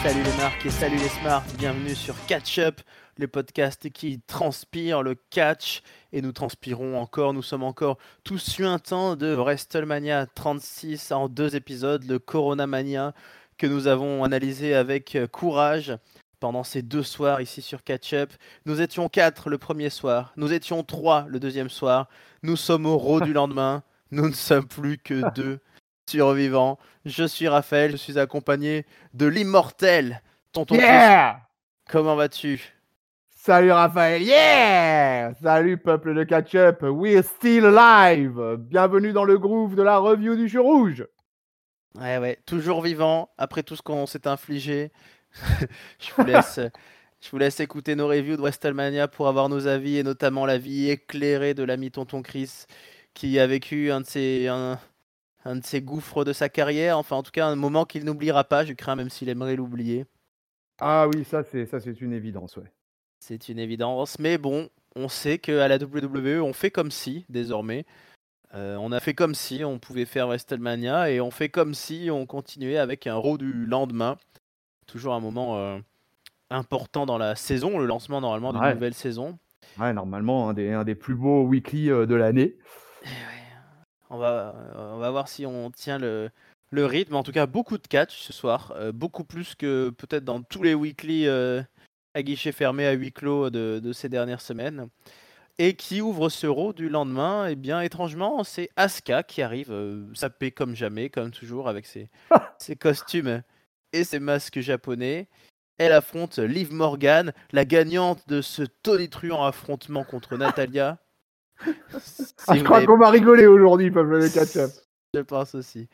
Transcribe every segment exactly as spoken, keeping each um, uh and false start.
Salut les marques et salut les smarts, bienvenue sur Catch Up, le podcast qui transpire le catch. Et nous transpirons encore, nous sommes encore tous suintants de WrestleMania trente-six en deux épisodes, le Corona Mania, que nous avons analysé avec courage pendant ces deux soirs ici sur Catch Up. Nous étions quatre le premier soir, nous étions trois le deuxième soir, nous sommes au Raw du lendemain, nous ne sommes plus que deux survivants. Je suis Raphaël, je suis accompagné de l'immortel Tonton Yeah! Chris. Comment vas-tu? Salut Raphaël, yeah! Salut peuple de catch-up, we're still alive! Bienvenue dans le groove de la review du jeu rouge! Ouais, ouais, toujours vivant, après tout ce qu'on s'est infligé. je, vous laisse, je vous laisse écouter nos reviews de WrestleMania pour avoir nos avis, et notamment l'avis éclairé de l'ami Tonton Chris, qui a vécu un de ses... Un... un de ses gouffres de sa carrière, enfin en tout cas un moment qu'il n'oubliera pas, je crains, même s'il aimerait l'oublier. Ah oui, ça c'est, ça c'est une évidence, ouais. C'est une évidence, mais bon, on sait qu'à la W W E, on fait comme si, désormais. Euh, on a fait comme si on pouvait faire WrestleMania, et on fait comme si on continuait avec un Raw du lendemain. Toujours un moment euh, important dans la saison, le lancement normalement d'une Ouais. nouvelle saison. Ouais, normalement, un des, un des plus beaux weekly euh, de l'année. Ouais. On va, on va voir si on tient le, le rythme. En tout cas, beaucoup de catch ce soir. Euh, beaucoup plus que peut-être dans tous les weekly euh, à guichet fermé, à huis clos de, de ces dernières semaines. Et qui ouvre ce Raw du lendemain, et bien étrangement, c'est Asuka qui arrive, euh, sapée comme jamais, comme toujours, avec ses, ses costumes et ses masques japonais. Elle affronte Liv Morgan, la gagnante de ce tonitruant affrontement contre Natalya. Si ah, je vous crois avez... qu'on va rigoler aujourd'hui, peuple de catch-up. Je pense aussi.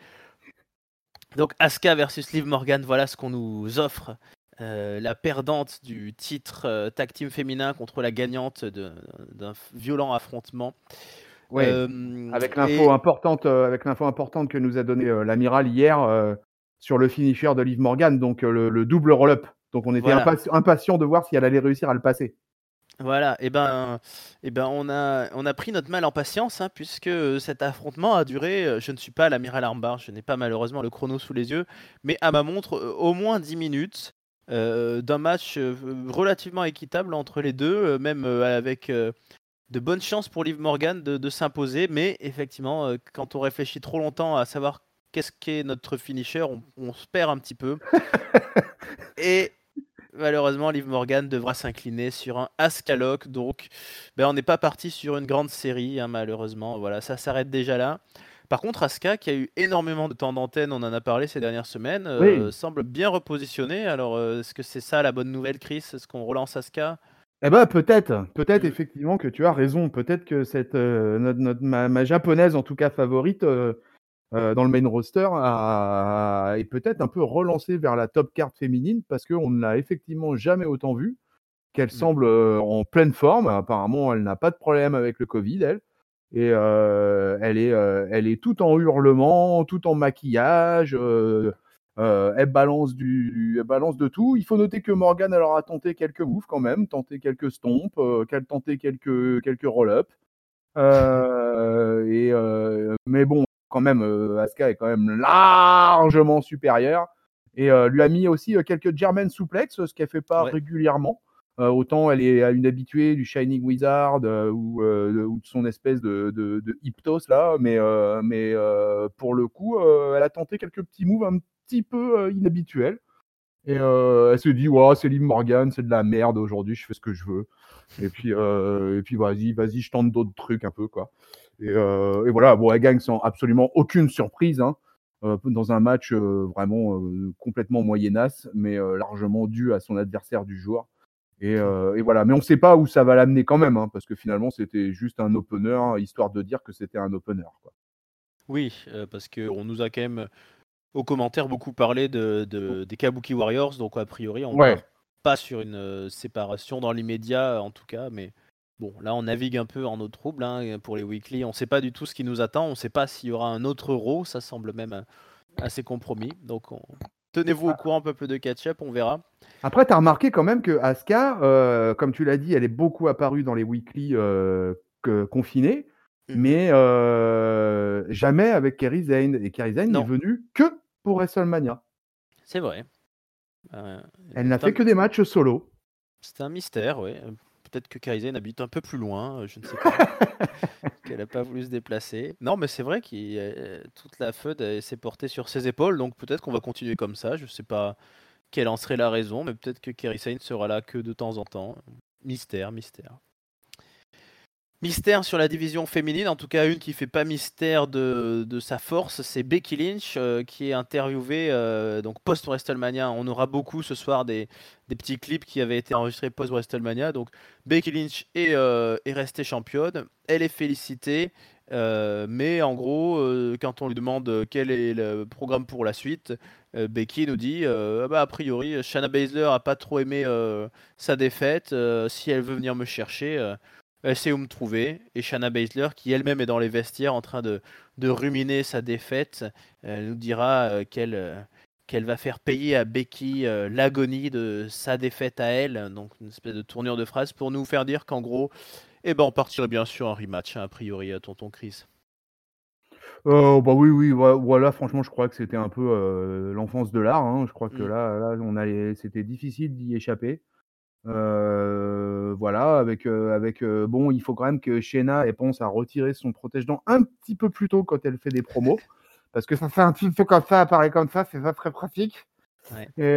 Donc Asuka versus Liv Morgan, voilà ce qu'on nous offre. Euh, la perdante du titre euh, tag team féminin contre la gagnante de, d'un violent affrontement. Ouais. Euh, avec l'info et... importante, euh, avec l'info importante que nous a donné euh, l'amiral hier euh, sur le finisher de Liv Morgan, donc euh, le, le double roll-up. Donc on était voilà. impa- impatient de voir si elle allait réussir à le passer. Voilà, et ben, et ben on a, on a pris notre mal en patience, hein, puisque cet affrontement a duré. Je ne suis pas l'amiral Armbar, je n'ai pas malheureusement le chrono sous les yeux, mais à ma montre, au moins dix minutes euh, d'un match euh, relativement équitable entre les deux, euh, même euh, avec euh, de bonnes chances pour Liv Morgan de, de s'imposer. Mais effectivement, euh, quand on réfléchit trop longtemps à savoir qu'est-ce qu'est notre finisher, on, on se perd un petit peu. Et malheureusement, Liv Morgan devra s'incliner sur un Asuka Lock, donc ben, on n'est pas parti sur une grande série, hein, malheureusement. Voilà, ça s'arrête déjà là. Par contre, Asuka, qui a eu énormément de temps d'antenne, on en a parlé ces dernières semaines, euh, Oui. semble bien repositionnée. Alors, euh, est-ce que c'est ça la bonne nouvelle, Chris? Est-ce qu'on relance Asuka? Eh ben peut-être, peut-être Mm. effectivement que tu as raison. Peut-être que cette euh, notre, notre- ma, ma japonaise en tout cas favorite euh, euh, dans le main roster a, est peut-être un peu relancée vers la top card féminine parce qu'on ne l'a effectivement jamais autant vue. Qu'elle Mm. semble euh, en pleine forme. Apparemment, elle n'a pas de problème avec le Covid, elle. Et euh, elle est, euh, elle est tout en hurlement, tout en maquillage. Euh, euh, elle balance du, elle balance de tout. Il faut noter que Morgan alors a tenté quelques moves quand même, tenté quelques stomps, euh, qu'elle tenté quelques quelques roll-up. Euh, et euh, mais bon, quand même, euh, Asuka est quand même largement supérieure et euh, lui a mis aussi euh, quelques German suplex, ce qu'elle fait pas Ouais. régulièrement. Euh, autant elle est une habituée du Shining Wizard euh, ou, euh, ou de son espèce de, de, de Hyptos là, mais, euh, mais euh, pour le coup, euh, elle a tenté quelques petits moves un petit peu euh, inhabituels. Et euh, elle se dit, ouais, c'est Liv Morgan, c'est de la merde aujourd'hui, je fais ce que je veux. Et puis, euh, et puis vas-y, vas-y, je tente d'autres trucs un peu, quoi. Et, euh, et voilà, bon, elle gagne sans absolument aucune surprise, hein, euh, dans un match euh, vraiment euh, complètement moyennasse, mais euh, largement dû à son adversaire du jour. Et, euh, et voilà, mais on ne sait pas où ça va l'amener quand même, hein, parce que finalement, c'était juste un opener, histoire de dire que c'était un opener, quoi. Oui, euh, parce qu'on nous a quand même, aux commentaires, beaucoup parlé de, de- des Kabuki Warriors, donc a priori, on part Ouais. pas sur une euh, séparation dans l'immédiat, en tout cas, mais bon, là, on navigue un peu en eau trouble, hein, pour les weekly. On sait pas du tout ce qui nous attend, on sait pas s'il y aura un autre Raw, ça semble même euh, assez compromis. Donc, on... tenez-vous au courant, peuple de catch-up, on verra. Après, tu as remarqué quand même que Asuka, euh, comme tu l'as dit, elle est beaucoup apparue dans les weekly euh, que- confinés, Mhm. mais euh, jamais avec Kairi Sane. Et Kairi Sane n'est Non, venue que pour WrestleMania. c'est vrai. Euh, Elle n'a c'est un, fait que des matchs solo. c'est un mystère, oui. Peut-être que Kairi Sane habite un peu plus loin, euh, je ne sais pas. Qu'elle n'a pas voulu se déplacer. Non, mais c'est vrai que toute la F U D elle s'est portée sur ses épaules, donc peut-être qu'on va continuer comme ça. Je ne sais pas quelle en serait la raison, mais peut-être que Kairi Sane sera là que de temps en temps. Mystère, mystère. Mystère sur la division féminine, en tout cas une qui fait pas mystère de, de sa force, c'est Becky Lynch euh, qui est interviewée euh, donc post WrestleMania. On aura beaucoup ce soir des, des petits clips qui avaient été enregistrés post WrestleMania. Donc Becky Lynch est, euh, est restée championne, elle est félicitée, euh, mais en gros euh, quand on lui demande quel est le programme pour la suite, euh, Becky nous dit euh, ah bah, a priori Shayna Baszler a pas trop aimé euh, sa défaite. Euh, si elle veut venir me chercher. Euh, elle sait où me trouver. Et Shayna Baszler, qui elle-même est dans les vestiaires en train de, de ruminer sa défaite, elle nous dira euh, qu'elle euh, qu'elle va faire payer à Becky euh, l'agonie de sa défaite à elle. Donc une espèce de tournure de phrase pour nous faire dire qu'en gros, eh ben, on partirait bien sur un rematch, hein, a priori, à tonton Chris. Euh, bah oui, oui, voi- voilà, franchement, je crois que c'était un peu euh, l'enfance de l'art. Hein. Je crois que Mm. là, là, on allait, c'était difficile d'y échapper. Euh, voilà, avec, euh, avec euh, bon, il faut quand même que Shayna elle pense à retirer son protège-dents un petit peu plus tôt quand elle fait des promos, parce que ça fait un petit peu comme ça, apparaît comme ça, c'est pas très pratique. Ouais. Et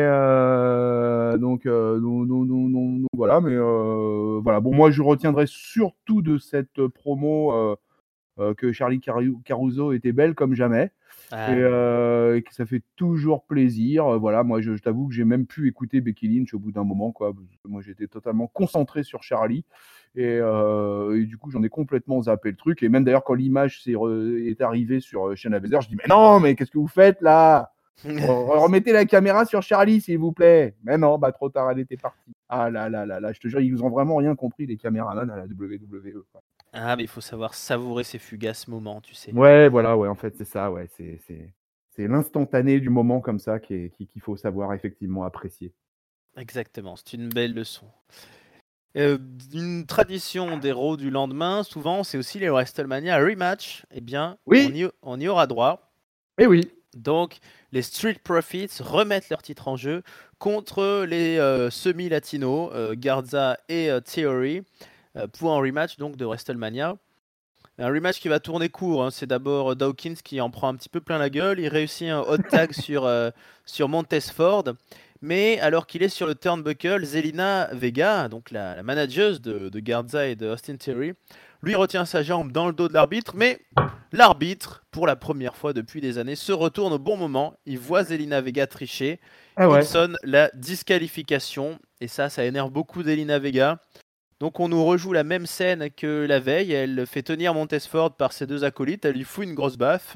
euh, donc, euh, donc, donc, donc, donc, donc, voilà, mais euh, voilà, bon, moi je retiendrai surtout de cette promo euh, euh, que Charlie Caru- Caruso était belle comme jamais. Et, Ah oui. euh, et que ça fait toujours plaisir. Euh, Voilà, moi, je, je t'avoue que j'ai même pu écouter Becky Lynch au bout d'un moment, quoi. Parce que moi, j'étais totalement concentré sur Charlie. Et, euh, et du coup, j'en ai complètement zappé le truc. Et même d'ailleurs, quand l'image s'est re- est arrivée sur euh, Shayna Baszler, je dis, mais non, mais qu'est-ce que vous faites là? Re- Remettez la caméra sur Charlie, s'il vous plaît. Mais non, bah trop tard, elle était partie. Ah là là là là, je te jure, ils ont vraiment rien compris, les caméramans à la W W E, quoi. Ah, mais il faut savoir savourer ces fugaces moments, tu sais. Ouais, voilà, ouais, en fait, c'est ça, ouais, c'est, c'est, c'est l'instantané du moment comme ça qui est- qui- qu'il faut savoir effectivement apprécier. Exactement, c'est une belle leçon. Euh, une tradition des Raw du lendemain, souvent, c'est aussi les WrestleMania Rematch. Eh bien, on Oui, y, on y aura droit. et oui. Donc, les Street Profits remettent leur titre en jeu contre les euh, semi-latinos, euh, Garza et euh, Theory, euh, pour un rematch donc de WrestleMania. Un rematch qui va tourner court, hein. C'est d'abord Dawkins qui en prend un petit peu plein la gueule. Il réussit un hot tag sur, euh, sur Montez Ford. Mais alors qu'il est sur le turnbuckle, Zelina Vega, donc la, la manageuse de, de Garza et de Austin Theory, lui retient sa jambe dans le dos de l'arbitre. Mais l'arbitre, pour la première fois depuis des années, se retourne au bon moment. Il voit Zelina Vega tricher. Ah Il ouais. sonne la disqualification. Et ça, ça énerve beaucoup Zelina Vega. Donc on nous rejoue la même scène que la veille, elle fait tenir Montesford par ses deux acolytes, elle lui fout une grosse baffe,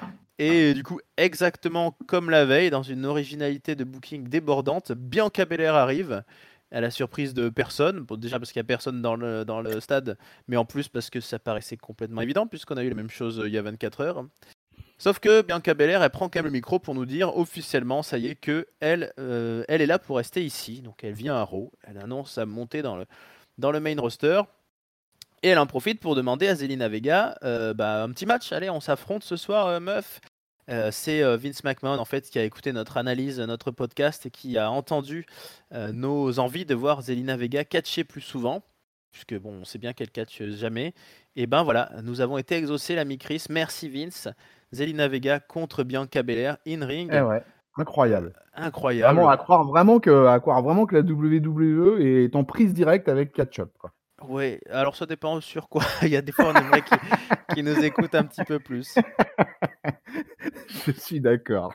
et du coup exactement comme la veille, dans une originalité de booking débordante, Bianca Belair arrive, à la surprise de personne, bon, déjà parce qu'il n'y a personne dans le, dans le stade, mais en plus parce que ça paraissait complètement évident, puisqu'on a eu la même chose euh, il y a vingt-quatre heures. Sauf que Bianca Belair, elle prend quand même le micro pour nous dire officiellement, ça y est, que elle, euh, elle est là pour rester ici. Donc elle vient à Raw, elle annonce sa montée dans le, dans le main roster. Et elle en profite pour demander à Zelina Vega euh, bah, un petit match. Allez, on s'affronte ce soir, euh, meuf. Euh, c'est euh, Vince McMahon en fait qui a écouté notre analyse, notre podcast et qui a entendu euh, nos envies de voir Zelina Vega catcher plus souvent, puisque bon, on sait bien qu'elle catche jamais. Et ben voilà, nous avons été exaucés, l'ami Chris. Merci Vince. Zelina Vega contre Bianca Belair in Eh ring, ouais, Euh, incroyable. Vraiment, incroyable. à croire vraiment que, à croire vraiment que la W W E est en prise directe avec Catch-Up, quoi. Ouais, alors ça dépend sur quoi. Il y a des fois on aimerait qu'ils qu'ils nous écoutent un petit peu plus. Je suis d'accord.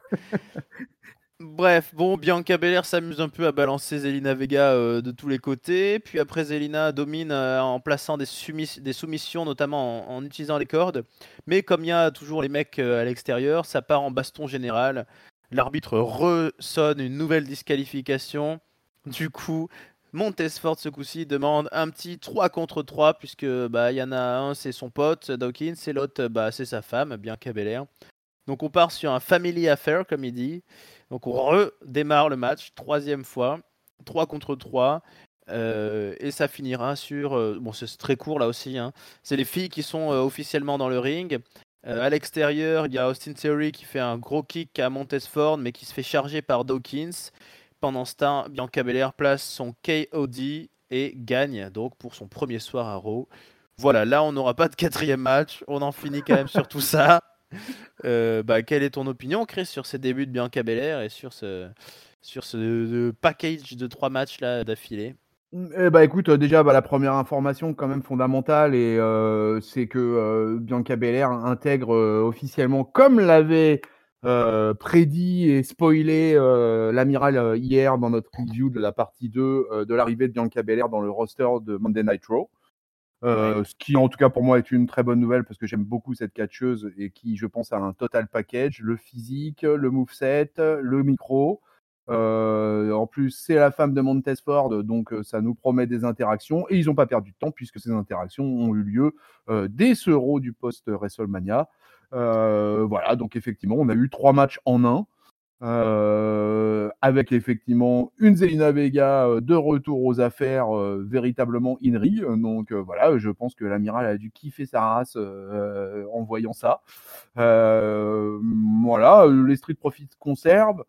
Bref, bon, Bianca Belair s'amuse un peu à balancer Zelina Vega euh, de tous les côtés. Puis après, Zelina domine euh, en plaçant des, soumis- des soumissions, notamment en, en utilisant les cordes. Mais comme il y a toujours les mecs euh, à l'extérieur, ça part en baston général. L'arbitre ressonne une nouvelle disqualification. Du coup, Montesford, ce coup-ci, demande un petit trois contre trois, puisque bah, il y en a un, c'est son pote, Dawkins, et l'autre, bah, c'est sa femme, Bianca Belair. Donc on part sur un family affair, comme il dit. Donc on redémarre le match, troisième fois, trois contre trois. Euh, et ça finira sur... euh, bon, c'est très court là aussi. Hein. C'est les filles qui sont euh, officiellement dans le ring. Euh, à l'extérieur, il y a Austin Theory qui fait un gros kick à Montesford, mais qui se fait charger par Dawkins. Pendant ce temps, Bianca Belair place son K O D et gagne donc pour son premier soir à Raw. Voilà, là on n'aura pas de quatrième match, on en finit quand même sur tout ça. Euh, bah, quelle est ton opinion, Chris, sur ces débuts de Bianca Belair et sur ce, sur ce de package de trois matchs là d'affilée? Eh bah écoute, euh, déjà bah, la première information quand même fondamentale et euh, c'est que euh, Bianca Belair intègre euh, officiellement, comme l'avait euh, prédit et spoilé euh, l'amiral euh, hier dans notre review de la partie deux euh, de l'arrivée de Bianca Belair dans le roster de Monday Night Raw. Euh, Ouais. Ce qui en tout cas pour moi est une très bonne nouvelle parce que j'aime beaucoup cette catcheuse et qui je pense a un total package, le physique, le moveset, le micro. Euh, en plus c'est la femme de Montesford, donc euh, ça nous promet des interactions et ils n'ont pas perdu de temps puisque ces interactions ont eu lieu euh, dès ce Raw du post-WrestleMania. Euh, voilà, donc effectivement on a eu trois matchs en un. Euh, avec effectivement une Zelina Vega euh, de retour aux affaires euh, véritablement in-ring. Donc euh, voilà, je pense que l'amiral a dû kiffer sa race euh, en voyant ça. Euh, voilà, les Street Profits conservent.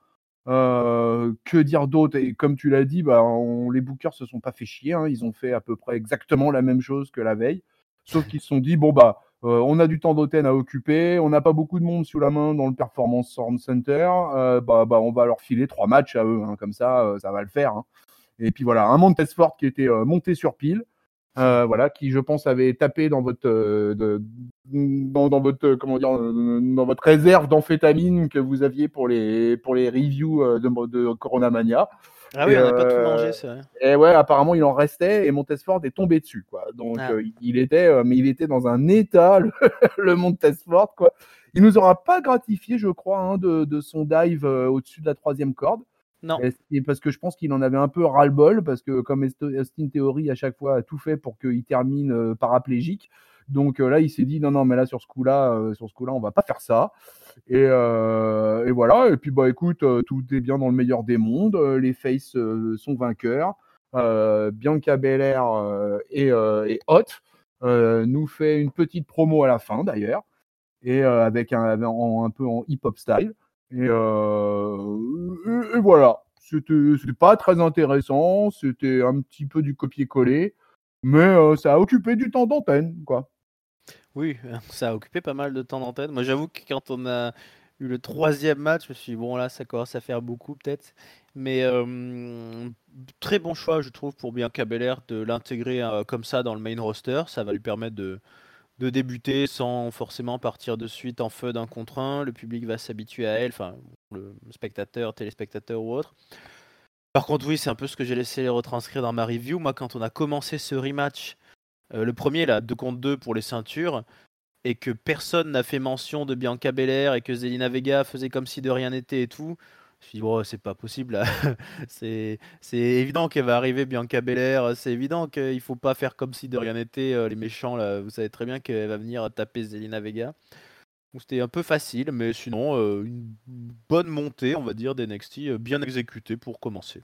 Euh, que dire d'autre? Et comme tu l'as dit, bah, on, les bookers se sont pas fait chier. Hein, ils ont fait à peu près exactement la même chose que la veille. Sauf qu'ils se sont dit, bon bah, euh, on a du temps d'antenne à occuper, on n'a pas beaucoup de monde sous la main dans le Performance Sound Center, euh, bah, bah, on va leur filer trois matchs à eux, hein, comme ça, euh, ça va le faire. Hein. Et puis voilà, un Montesfort qui était euh, monté sur pile, euh, voilà, qui je pense avait tapé dans votre, euh, de, dans, dans votre, comment dire, euh, dans votre réserve d'amphétamine que vous aviez pour les, pour les reviews euh, de, de Corona Mania. Ah Et, oui, on n'a pas tout euh, mangé, c'est vrai. et ouais, apparemment il en restait et Montesfort est tombé dessus, quoi. Donc Ah. euh, il était, euh, mais il était dans un état, le, le Montesfort, quoi. Il nous aura pas gratifié, je crois, hein, de, de son dive euh, au-dessus de la troisième corde. Non. Et parce que je pense qu'il en avait un peu ras-le-bol, parce que comme Austin Theory à chaque fois a tout fait pour qu'il termine euh, paraplégique. Donc euh, là, il s'est dit non, non, mais là sur ce coup-là, euh, sur ce coup-là, on va pas faire ça. Et, euh, et voilà. Et puis bah écoute, euh, tout est bien dans le meilleur des mondes. Euh, les faces euh, sont vainqueurs. Euh, Bianca Belair euh, et, euh, et Hot euh, nous fait une petite promo à la fin d'ailleurs, et euh, avec un, en, un peu en hip-hop style. Et, euh, et, et voilà. C'était, c'était pas très intéressant. C'était un petit peu du copier-coller, mais euh, ça a occupé du temps d'antenne, quoi. Oui, ça a occupé pas mal de temps d'antenne. Moi, j'avoue que quand on a eu le troisième match, je me suis dit, bon, là, ça commence à faire beaucoup, peut-être. Mais euh, très bon choix, je trouve, pour Bianca Belair de l'intégrer euh, comme ça dans le main roster. Ça va lui permettre de, de débuter sans forcément partir de suite en feu d'un contre un. Le public va s'habituer à elle, enfin, le spectateur, téléspectateur ou autre. Par contre, oui, c'est un peu ce que j'ai laissé retranscrire dans ma review. Moi, quand on a commencé ce rematch, euh, le premier, là, deux contre deux pour les ceintures, et que personne n'a fait mention de Bianca Belair et que Zelina Vega faisait comme si de rien n'était et tout, je me suis dit, oh, c'est pas possible là. c'est, c'est évident qu'elle va arriver Bianca Belair, c'est évident qu'il faut pas faire comme si de rien n'était, euh, les méchants là, vous savez très bien qu'elle va venir taper Zelina Vega. Donc c'était un peu facile, mais sinon, euh, une bonne montée, on va dire, d'N X T, euh, bien exécutée pour commencer.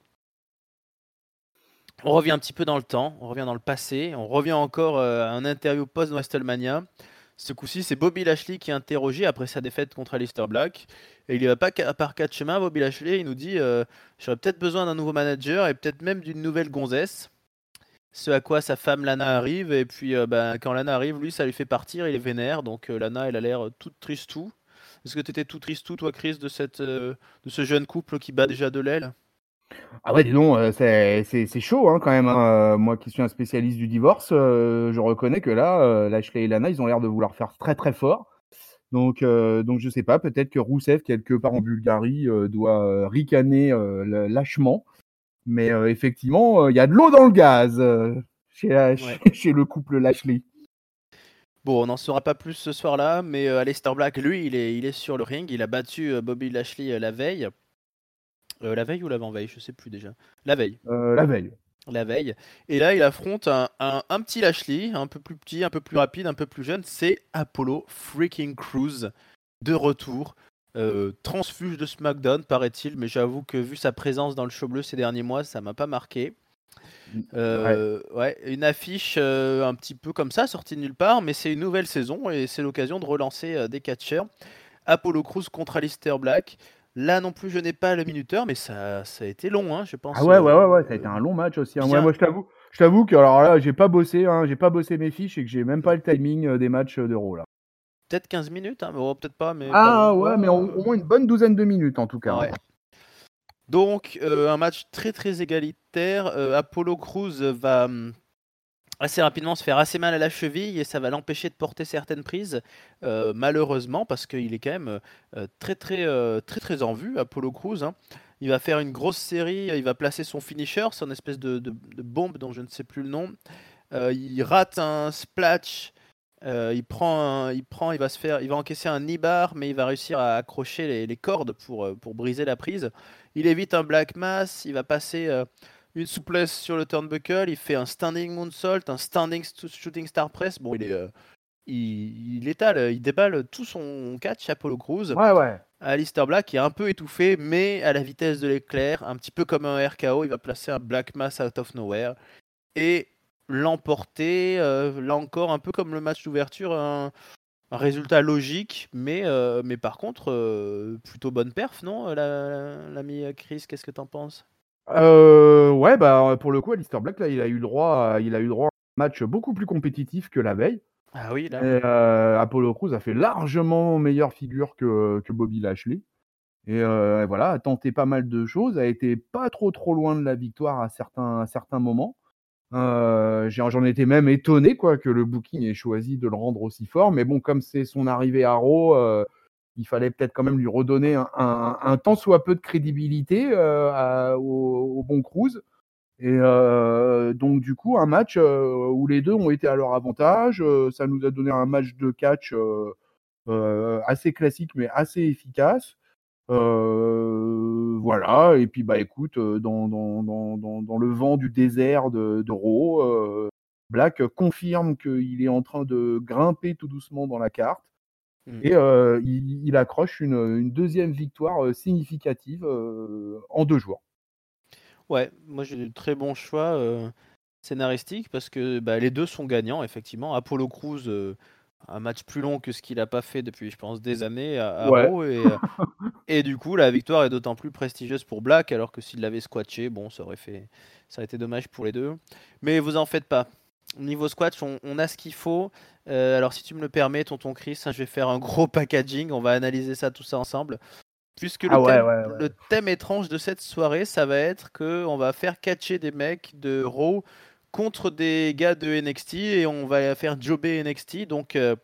On revient un petit peu dans le temps, on revient dans le passé, on revient encore euh, à un interview post-WrestleMania. Ce coup-ci, c'est Bobby Lashley qui est interrogé après sa défaite contre Aleister Black. Et il n'y va pas qu'à- par quatre chemins. Bobby Lashley, il nous dit euh, j'aurais peut-être besoin d'un nouveau manager et peut-être même d'une nouvelle gonzesse. Ce à quoi sa femme Lana arrive. Et puis, euh, bah, quand Lana arrive, lui, ça lui fait partir. Il est vénère. Donc, euh, Lana, elle a l'air toute tristou. Est-ce que tu étais tout tristou, toi, Chris, de, cette, euh, de ce jeune couple qui bat déjà de l'aile? Ah ouais, dis donc, euh, c'est, c'est, c'est chaud hein, quand même. Hein. Euh, Moi qui suis un spécialiste du divorce, euh, je reconnais que là, euh, Lashley et Lana, ils ont l'air de vouloir faire très très fort. Donc, euh, donc je sais pas, peut-être que Rousseff, quelque part en Bulgarie, euh, doit euh, ricaner euh, le- lâchement. Mais euh, effectivement, il y a de l'eau dans le gaz euh, chez, la- chez, Ouais. chez le couple Lashley. Bon, on n'en saura pas plus ce soir-là, mais euh, Aleister Black, lui, il est, il est sur le ring. Il a battu euh, Bobby Lashley euh, la veille. Euh, la veille ou l'avant-veille, je sais plus déjà. La veille. Euh, la veille. La veille. Et là, il affronte un, un- un petit Lashley, un peu plus petit, un peu plus rapide, un peu plus jeune. C'est Apollo freaking Crews, de retour. Euh, transfuge de SmackDown, paraît-il, mais j'avoue que vu sa présence dans le show bleu ces derniers mois, ça m'a pas marqué. Ouais. Euh, ouais, une affiche euh, un petit peu comme ça, sortie de nulle part, mais c'est une nouvelle saison et c'est l'occasion de relancer euh, des catcheurs. Apollo Crews contre Aleister Black. Là non plus, je n'ai pas le minuteur, mais ça, ça a été long, hein, je pense. Ah ouais, ouais, ouais, ouais, ça a euh, été un long match aussi. Hein. Ouais, bien. moi, je t'avoue, je t'avoue que alors là, j'ai pas bossé, hein, j'ai pas bossé mes fiches et que j'ai même pas le timing euh, des matchs euh, d'Euro là. Peut-être quinze minutes, hein, mais oh, peut-être pas, mais pas loin. Ah ouais, mais au, Ouais. au moins une bonne douzaine de minutes en tout cas. Ouais. Hein. Donc, euh, un match très très égalitaire. Euh, Apollo Crews va hum, assez rapidement se faire assez mal à la cheville et ça va l'empêcher de porter certaines prises, euh, malheureusement, parce qu'il est quand même euh, très très euh, très très en vue, Apollo Crews. Hein. Il va faire une grosse série, il va placer son finisher, son espèce de, de- de bombe dont je ne sais plus le nom. Euh, il rate un splash. Euh, il prend, un- il prend, il va se faire, il va encaisser un knee-bar, mais il va réussir à accrocher les, les cordes pour, euh, pour briser la prise. Il évite un black mass, il va passer euh, une souplesse sur le turnbuckle, il fait un standing moonsault, un standing st- shooting star press. Bon, il est, euh, il, il étale, il déballe tout son catch Apollo Crews. Ouais, ouais. Alistair Black est un peu étouffé, mais à la vitesse de l'éclair, un petit peu comme un R K O, il va placer un black mass out of nowhere et l'emporter. Euh, là encore, un peu comme le match d'ouverture, un, un résultat logique, mais, euh, mais par contre, euh, plutôt bonne perf, non, la- l'ami Chris, qu'est-ce que t'en penses? Euh, ouais, bah pour le coup, Alistair Black là, il a eu le droit, à, il a eu le droit à un match beaucoup plus compétitif que la veille. Ah oui, Et, là. euh, Apollo Crews a fait largement meilleure figure que, que Bobby Lashley. Et euh, voilà, a tenté pas mal de choses, a été pas trop trop loin de la victoire à certains, à certains moments. Euh, j'ai- j'en étais même étonné quoi que le booking ait choisi de le rendre aussi fort, mais bon, comme c'est son arrivée à Raw, euh, il fallait peut-être quand même lui redonner un, un, un tant soit peu de crédibilité euh, à- au, au bon Cruz. Et euh, donc du coup, un match euh, où les deux ont été à leur avantage, euh, ça nous a donné un match de catch euh, euh, assez classique mais assez efficace. Euh, voilà, et puis bah écoute, euh, dans, dans, dans, dans, dans le vent du désert de, de Raw, euh, Black confirme qu'il est en train de grimper tout doucement dans la carte Mm. et euh, il, il accroche une, une deuxième victoire euh, significative euh, en deux jours. Ouais, moi j'ai de très bons choix euh, scénaristiques parce que bah, les deux sont gagnants, effectivement. Apollo Crews, euh, un match plus long que ce qu'il a pas fait depuis, je pense, des années à, à Ouais. Raw. Et, euh, et du coup, la victoire est d'autant plus prestigieuse pour Black, alors que s'il l'avait squatché, bon, ça aurait fait, ça aurait été dommage pour les deux. Mais vous en faites pas. Niveau squash, on, on a ce qu'il faut. Euh, alors, si tu me le permets, tonton Chris, hein, je vais faire un gros packaging. On va analyser ça, tout ça ensemble. Puisque le Ah ouais, thème, ouais, le ouais. thème étrange de cette soirée, ça va être que on va faire catcher des mecs de Raw contre des gars de N X T et on va faire jobber N X T. Donc, euh,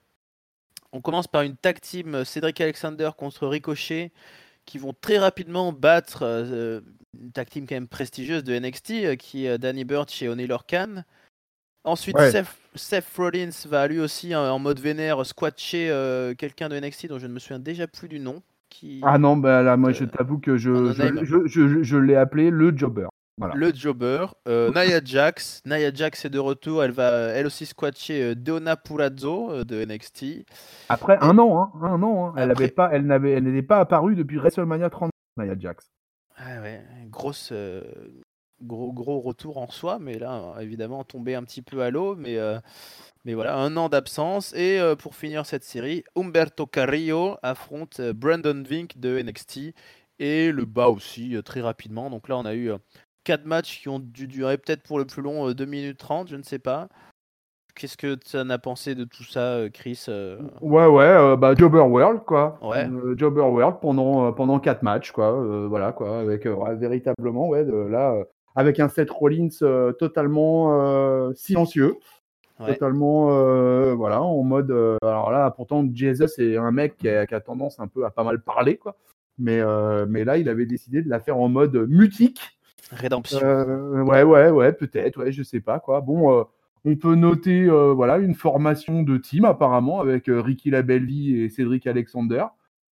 on commence par une tag team Cedric Alexander contre Ricochet qui vont très rapidement battre euh, une tag team quand même prestigieuse de N X T euh, qui est Danny Burch et Oney Lorcan. Ensuite, Ouais. Seth, Seth Rollins va lui aussi en, en mode vénère squatcher euh, quelqu'un de N X T dont je ne me souviens déjà plus du nom. Ah Qui non, bah là, moi je euh, t'avoue que un je, je, no-name. je, je, je l'ai appelé le jobber. Voilà. Le Jobber. Euh, Nia Jax. Nia Jax est de retour. Elle va elle aussi squatcher euh, Deonna Purrazzo euh, de N X T. Après Et un an, hein, un an, hein. Elle avait après, pas, elle n'avait, elle n'était pas apparue depuis WrestleMania trente, Nia Jax. ah ouais, grosse, euh, gros, gros retour en soi, mais là, évidemment, tombé un petit peu à l'eau. Mais, euh, mais voilà, un an d'absence. Et euh, pour finir cette série, Humberto Carrillo affronte euh, Brandon Vink de N X T. Et le bas aussi, euh, très rapidement. Donc là, on a eu euh, quatre matchs qui ont dû durer peut-être pour le plus long euh, deux minutes trente, je ne sais pas. Qu'est-ce que tu en as pensé de tout ça, euh, Chris? euh Ouais, ouais, euh, bah Jobber World, quoi. Ouais, Euh, Jobber World pendant, euh, pendant quatre matchs, quoi. Euh, voilà, quoi. Avec euh, ouais, véritablement, ouais, de, là, euh, avec un Seth Rollins euh, totalement euh, silencieux, ouais. totalement, euh, voilà, en mode. Euh, alors là, pourtant, Jesus est un mec qui a, qui a tendance un peu à pas mal parler, quoi. Mais, euh, mais là, il avait décidé de la faire en mode mutique. Rédemption. Euh, ouais, ouais, ouais, peut-être, ouais, je sais pas, quoi. Bon. Euh, on peut noter euh, voilà, une formation de team apparemment avec euh, Ricky Labelli et Cédric Alexander.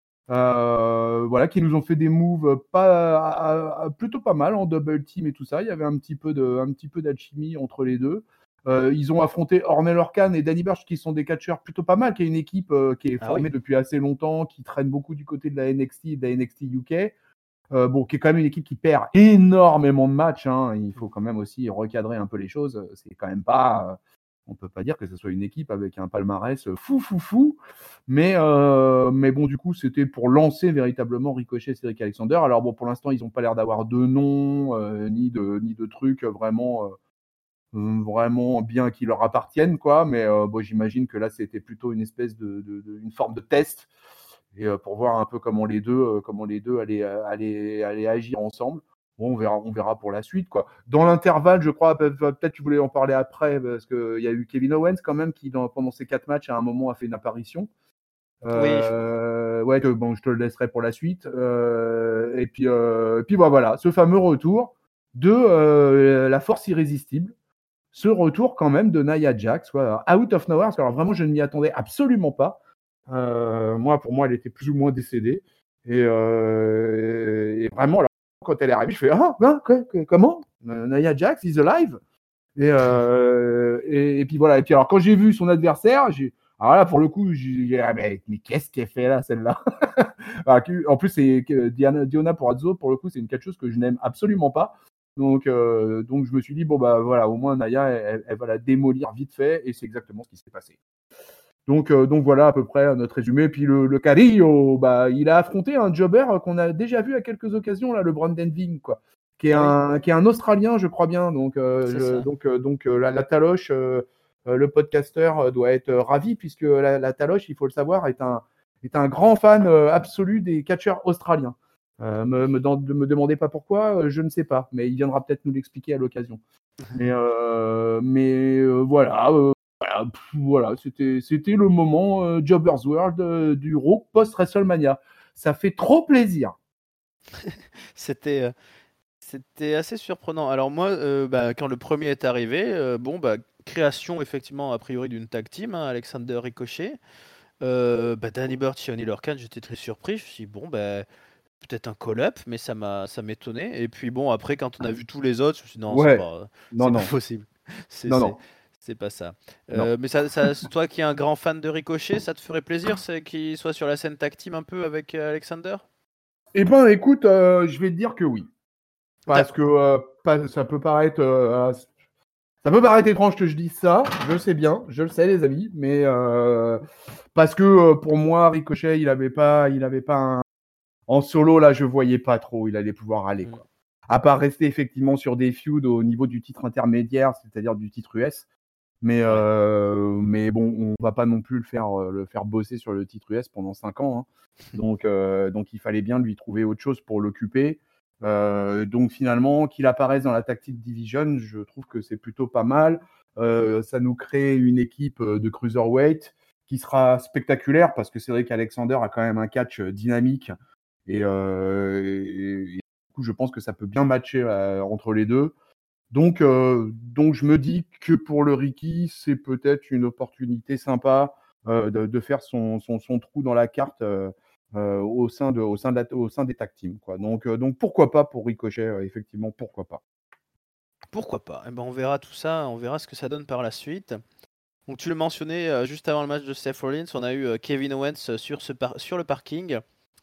Euh, voilà, qui nous ont fait des moves pas, à, à, plutôt pas mal en double team et tout ça. Il y avait un petit peu de, un petit peu d'alchimie entre les deux. Euh, ils ont affronté Ornel Orkan et Danny Burch, qui sont des catcheurs plutôt pas mal, qui est une équipe euh, qui est Ah oui. formée depuis assez longtemps, qui traîne beaucoup du côté de la N X T et de la N X T U K. Euh, bon, qui est quand même une équipe qui perd énormément de matchs. Hein. Il faut quand même aussi recadrer un peu les choses. C'est quand même pas, On peut pas dire que ce soit une équipe avec un palmarès fou, fou, fou. Mais, euh, mais bon, du coup, c'était pour lancer véritablement Ricochet et Cedric Alexander. Alors bon, pour l'instant, ils n'ont pas l'air d'avoir de nom, euh, ni, de, ni de trucs vraiment, euh, vraiment bien qui leur appartiennent, quoi. Mais euh, bon, j'imagine que là, c'était plutôt une espèce de, de, de une forme de test. Et euh, pour voir un peu comment les deux, euh, comment les deux allaient, allaient, allaient agir ensemble. Bon, on verra, on verra pour la suite, quoi. Dans l'intervalle, je crois, peut-être tu voulais en parler après, parce qu'il y a eu Kevin Owens quand même qui, dans, pendant ces quatre matchs, à un moment, a fait une apparition. Oui. Euh, ouais, que, bon, je te le laisserai pour la suite. Euh, et puis, euh, et puis bah, voilà, ce fameux retour de euh, la force irrésistible. Ce retour quand même de Nia Jax, voilà, out of nowhere, parce que alors vraiment, je ne m'y attendais absolument pas. Euh, moi, pour moi, elle était plus ou moins décédée. Et, euh, et vraiment, alors, quand elle est arrivée, je fais ah, hein, quoi, quoi, comment Nia Jax is alive. Et, euh, et, et puis voilà. Et puis alors, quand j'ai vu son adversaire, j'ai, alors là, pour le coup, j'ai dit ah, mais, mais qu'est-ce qu'elle fait là, celle-là. En plus, c'est Diana, Diona Purrazzo, pour le coup, c'est une quelque chose que je n'aime absolument pas. Donc, euh, donc je me suis dit bon bah voilà, au moins Nia, elle, elle va la démolir vite fait, et c'est exactement ce qui s'est passé. Donc, euh, donc voilà à peu près notre résumé. Puis le, le Carrillo, bah, il a affronté un jobber qu'on a déjà vu à quelques occasions, là, le Brandon Ving, quoi, qui est, ah, un, oui. qui est un Australien, je crois bien. Donc, euh, je, donc, euh, donc euh, la, la Taloche, euh, le podcasteur, doit être ravi, puisque la, la Taloche, il faut le savoir, est un, est un grand fan absolu des catcheurs australiens. Euh, me, me, me demandez pas pourquoi, je ne sais pas, mais il viendra peut-être nous l'expliquer à l'occasion. Mais, euh, mais euh, voilà. Euh, Voilà, pff, voilà, c'était, c'était le moment euh, Jobbers World euh, du Raw post-WrestleMania. Ça fait trop plaisir. c'était, euh, c'était assez surprenant. Alors moi, euh, bah, quand le premier est arrivé, euh, bon, bah, création effectivement a priori d'une tag team, hein, Alexander Ricochet. Euh, bah, Danny Burch et Oney Lorcan, j'étais très surpris. Je me suis dit, bon, bah, peut-être un call-up, mais ça m'a, ça m'étonnait. Et puis bon, après, quand on a vu tous les autres, je me suis dit, non, ouais. c'est pas, non, c'est non. pas possible. C'est, non, c'est, non. c'est pas ça. Euh, mais ça, ça, toi qui es un grand fan de Ricochet, ça te ferait plaisir c'est qu'il soit sur la scène tag team un peu avec euh, Alexander? Eh ben, écoute, euh, je vais te dire que oui. Parce D'accord. que euh, pas, ça peut paraître... Euh, ça peut paraître étrange que je dise ça, je sais bien, je le sais les amis, mais euh, parce que euh, pour moi, Ricochet, il avait pas, il avait pas un... En solo, là, je voyais pas trop où il allait pouvoir aller, quoi. Mm. À part rester effectivement sur des feuds au niveau du titre intermédiaire, c'est-à-dire du titre U S. Mais, ouais. euh, mais bon, on va pas non plus le faire, le faire bosser sur le titre U S pendant cinq ans. Hein. Donc, euh, donc, il fallait bien lui trouver autre chose pour l'occuper. Euh, donc, finalement, qu'il apparaisse dans la Tactic Division, je trouve que c'est plutôt pas mal. Euh, ça nous crée une équipe de cruiserweight qui sera spectaculaire parce que c'est vrai qu'Alexander a quand même un catch dynamique. Et, euh, et, et du coup, je pense que ça peut bien matcher euh, entre les deux. Donc, euh, donc, je me dis que pour le Ricky, c'est peut-être une opportunité sympa euh, de, de faire son, son, son trou dans la carte euh, euh, au, sein de, au, sein de la, au sein des tag teams, quoi. Donc, euh, donc, pourquoi pas pour Ricochet, euh, effectivement, pourquoi pas. Pourquoi pas. Eh ben, on verra tout ça, on verra ce que ça donne par la suite. Donc, tu le mentionnais euh, juste avant le match de Seth Rollins, on a eu euh, Kevin Owens sur, ce par- sur le parking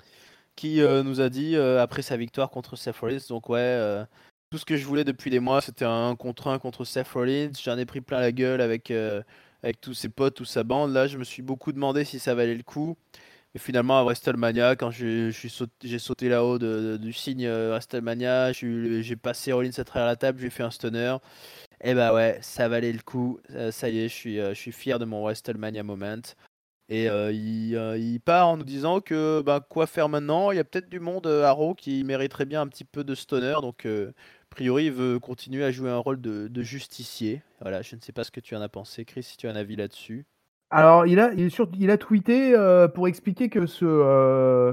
qui euh, nous a dit euh, après sa victoire contre Seth Rollins, donc ouais, euh, tout ce que je voulais depuis des mois, c'était un contre un contre Seth Rollins. J'en ai pris plein la gueule avec, euh, avec tous ses potes, toute sa bande. Là, je me suis beaucoup demandé si ça valait le coup. Et finalement, à WrestleMania, quand j'ai sauté, sauté là-haut de, de, du signe euh, WrestleMania, j'ai passé Rollins à travers la table, j'ai fait un stunner. Et bah ouais, ça valait le coup. Euh, ça y est, je suis, euh, je suis fier de mon WrestleMania moment. Et euh, il, euh, il part en nous disant que bah, quoi faire maintenant. Il y a peut-être du monde euh, à Raw qui mériterait bien un petit peu de stoner. Donc, euh, a priori, il veut continuer à jouer un rôle de, de justicier. Voilà, je ne sais pas ce que tu en as pensé, Chris, si tu as un avis là-dessus. Alors, il a, il, sur, il a tweeté euh, pour expliquer que ce. Euh,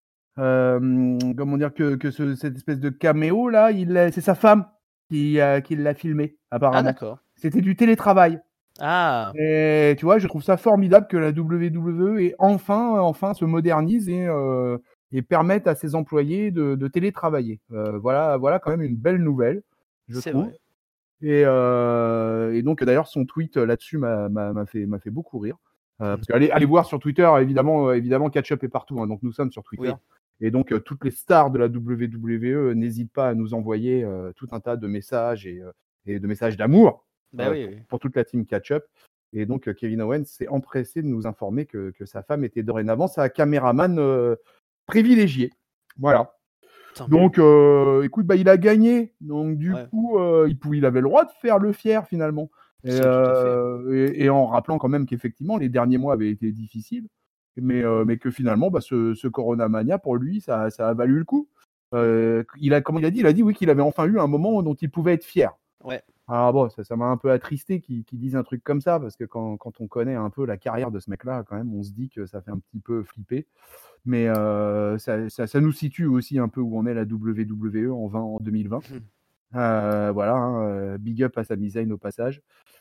euh, comment dire, que, que ce, cette espèce de caméo là, il, c'est sa femme qui, euh, qui l'a filmé, apparemment. Ah, d'accord. C'était du télétravail. Ah. Et tu vois, je trouve ça formidable que la W W E ait enfin, enfin se modernise et, euh, et permette à ses employés de, de télétravailler. Euh, voilà, voilà quand même une belle nouvelle, je c'est trouve. Vrai. Et, euh, et donc d'ailleurs son tweet là-dessus m'a, m'a, m'a, fait, m'a fait beaucoup rire. Euh, parce qu'allez allez voir sur Twitter, évidemment, euh, évidemment, Catch-Up est partout. Hein, donc nous sommes sur Twitter. Oui. Et donc euh, toutes les stars de la W W E n'hésitent pas à nous envoyer euh, tout un tas de messages et, euh, et de messages d'amour. Bah euh, oui, pour, oui. pour toute la team catch-up. Et donc, euh, Kevin Owens s'est empressé de nous informer que, que sa femme était dorénavant sa caméraman euh, privilégiée. Voilà. Tant mieux. Donc, euh, écoute, bah, il a gagné. Donc, du Ouais, coup, euh, il, pouvait, il avait le droit de faire le fier, finalement. Et, c'est tout à fait. euh, et, et en rappelant quand même qu'effectivement, les derniers mois avaient été difficiles, mais, euh, mais que finalement, bah, ce, ce Corona Mania, pour lui, ça, ça a valu le coup. Euh, il a, comment il a dit Il a dit, oui, qu'il avait enfin eu un moment dont il pouvait être fier. Ouais. Alors bon, ça, ça m'a un peu attristé qu'ils qu'ils disent un truc comme ça, parce que quand, quand on connaît un peu la carrière de ce mec-là, quand même, on se dit que ça fait un petit peu flipper. Mais euh, ça, ça, ça nous situe aussi un peu où on est la W W E en, vingt, en deux mille vingt. Euh, voilà, hein, euh, big up à Sami Zayn au passage.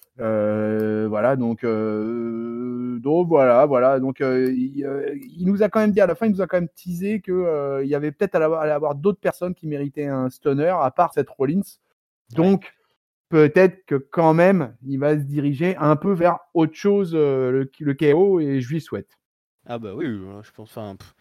Euh, voilà, donc, euh, donc voilà, voilà. Donc euh, il, euh, il nous a quand même dit à la fin, il nous a quand même teasé que euh, il y avait peut-être à l'avoir- à avoir d'autres personnes qui méritaient un stunner à part Seth Rollins. Ouais. Donc peut-être que quand même, il va se diriger un peu vers autre chose, euh, le, le K O, et je lui souhaite. Ah bah oui, euh, je pense. Enfin, pff,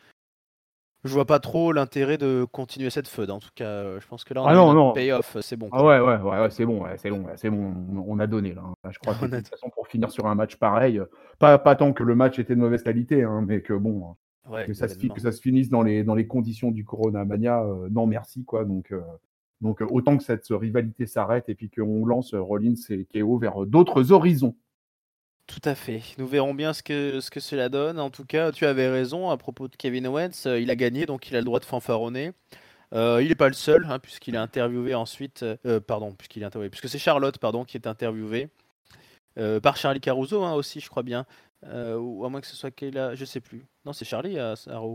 je vois pas trop l'intérêt de continuer cette feud. En tout cas, euh, je pense que là, on Ah a eu non, notre non. payoff. euh, C'est bon, Ah quoi. ouais, ouais, ouais, ouais, c'est bon, ouais, c'est bon, ouais, c'est bon, on, on a donné là, hein. Là, je crois que de toute Honnête. façon, pour finir sur un match pareil, euh, pas, pas tant que le match était de mauvaise qualité, hein, mais que bon, hein, Ouais, que ça, se, fi- l'événement. que ça se finisse dans les, dans les conditions du Corona Mania, euh, non merci, quoi. Donc, euh, donc euh, autant que cette rivalité s'arrête et puis qu'on lance euh, Rollins et K O vers euh, d'autres horizons. Tout à fait. Nous verrons bien ce que, ce que cela donne. En tout cas, tu avais raison à propos de Kevin Owens. euh, Il a gagné, donc il a le droit de fanfaronner. Euh, il n'est pas le seul, hein, puisqu'il est interviewé ensuite. euh, euh, pardon, puisqu'il est interviewé, puisque c'est Charlotte, pardon, qui est interviewée euh, par Charlie Caruso, hein, aussi, je crois bien. Euh, ou à moins que ce soit Kayla, je sais plus. Non, c'est Charlie à à Raw.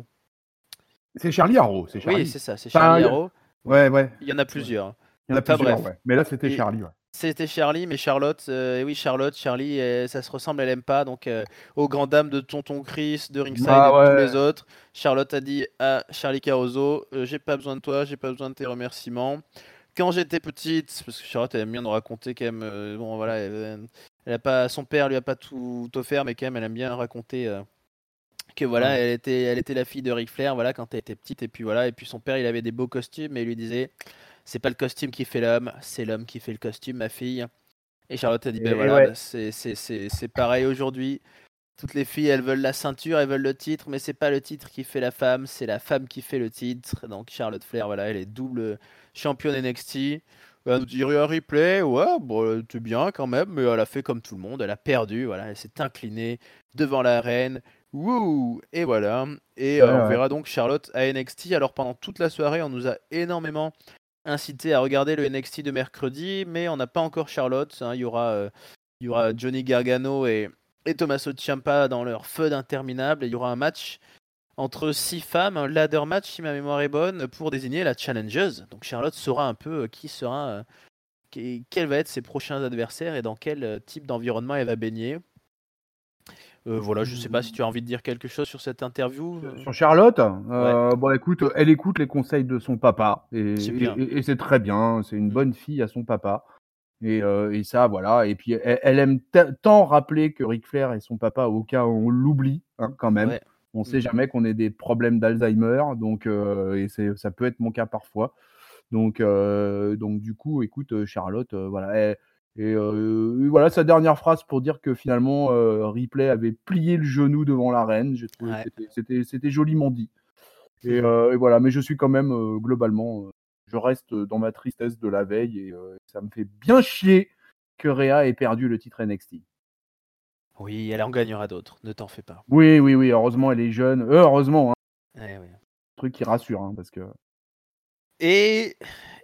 C'est Charlie Haro, c'est Oui, Charlie. c'est ça, c'est Enfin, Charlie y a- Arrow. Oui, ouais, ouais, il y en a ouais. plusieurs. Il y en a Enfin plusieurs, bref. ouais. Mais là, c'était Et Charlie, ouais. c'était Charlie, mais Charlotte, euh, et oui, Charlotte, Charlie, euh, ça se ressemble, elle aime pas. Donc, euh, aux grandes dames de Tonton Chris, de Ringside et Ah de tous les ouais. autres, Charlotte a dit à Charlie Caruso, euh, j'ai pas besoin de toi, j'ai pas besoin de tes remerciements. Quand j'étais petite, parce que Charlotte elle aime bien nous raconter quand même, euh, bon voilà, elle, elle a pas, son père lui a pas tout offert, mais quand même elle aime bien raconter euh, que voilà, Ouais. elle était, elle était la fille de Ric Flair, voilà, quand elle était petite, et puis voilà, et puis son père il avait des beaux costumes, et il lui disait, c'est pas le costume qui fait l'homme, c'est l'homme qui fait le costume, ma fille. Et Charlotte a dit, ben Et, et voilà, ouais. ben c'est, c'est, c'est, c'est pareil aujourd'hui. Toutes les filles, elles veulent la ceinture, elles veulent le titre, mais c'est pas le titre qui fait la femme, c'est la femme qui fait le titre. Donc Charlotte Flair, voilà, elle est double championne N X T. Elle nous dit un replay, ouais, bon, elle était bien quand même, mais elle a fait comme tout le monde, elle a perdu, voilà, elle s'est inclinée devant la reine. Wouh! Et voilà. Et Ouais, euh, on ouais. verra donc Charlotte à N X T. Alors pendant toute la soirée, on nous a énormément incité à regarder le N X T de mercredi, mais on n'a pas encore Charlotte, hein. Il y aura, euh, il y aura Johnny Gargano et, et Tommaso Ciampa dans leur feud interminable. Et il y aura un match entre six femmes, un ladder match si ma mémoire est bonne, pour désigner la challengeuse. Donc Charlotte saura un peu euh, qui sera, euh, qui- quel va être ses prochains adversaires et dans quel euh, type d'environnement elle va baigner. Euh, voilà, je sais pas si tu as envie de dire quelque chose sur cette interview. euh. Sur Charlotte, Ouais, euh, bon, écoute, elle écoute les conseils de son papa et, c'est bien. et- et c'est très bien. C'est une Mm. bonne fille à son papa. Et, euh, et ça, voilà. Et puis, elle, elle aime ta- tant rappeler que Ric Flair et son papa, au cas où on l'oublie, hein, quand même. Ouais. On Mm. sait jamais qu'on ait des problèmes d'Alzheimer, donc euh, et c'est, ça peut être mon cas parfois. Donc, euh, donc du coup, écoute, euh, Charlotte, euh, voilà. Elle- et euh, voilà sa dernière phrase pour dire que finalement, euh, Ripley avait plié le genou devant la reine. J'ai trouvé que Ouais. c'était, c'était, c'était joliment dit. Et, euh, et voilà, mais je suis quand même euh, globalement, euh, je reste dans ma tristesse de la veille et euh, ça me fait bien chier que Rhea ait perdu le titre N X T. Oui, elle en gagnera d'autres, ne t'en fais pas. Oui, oui, oui, heureusement elle est jeune. Euh, heureusement, hein, Eh oui. truc qui rassure, hein, parce que. Et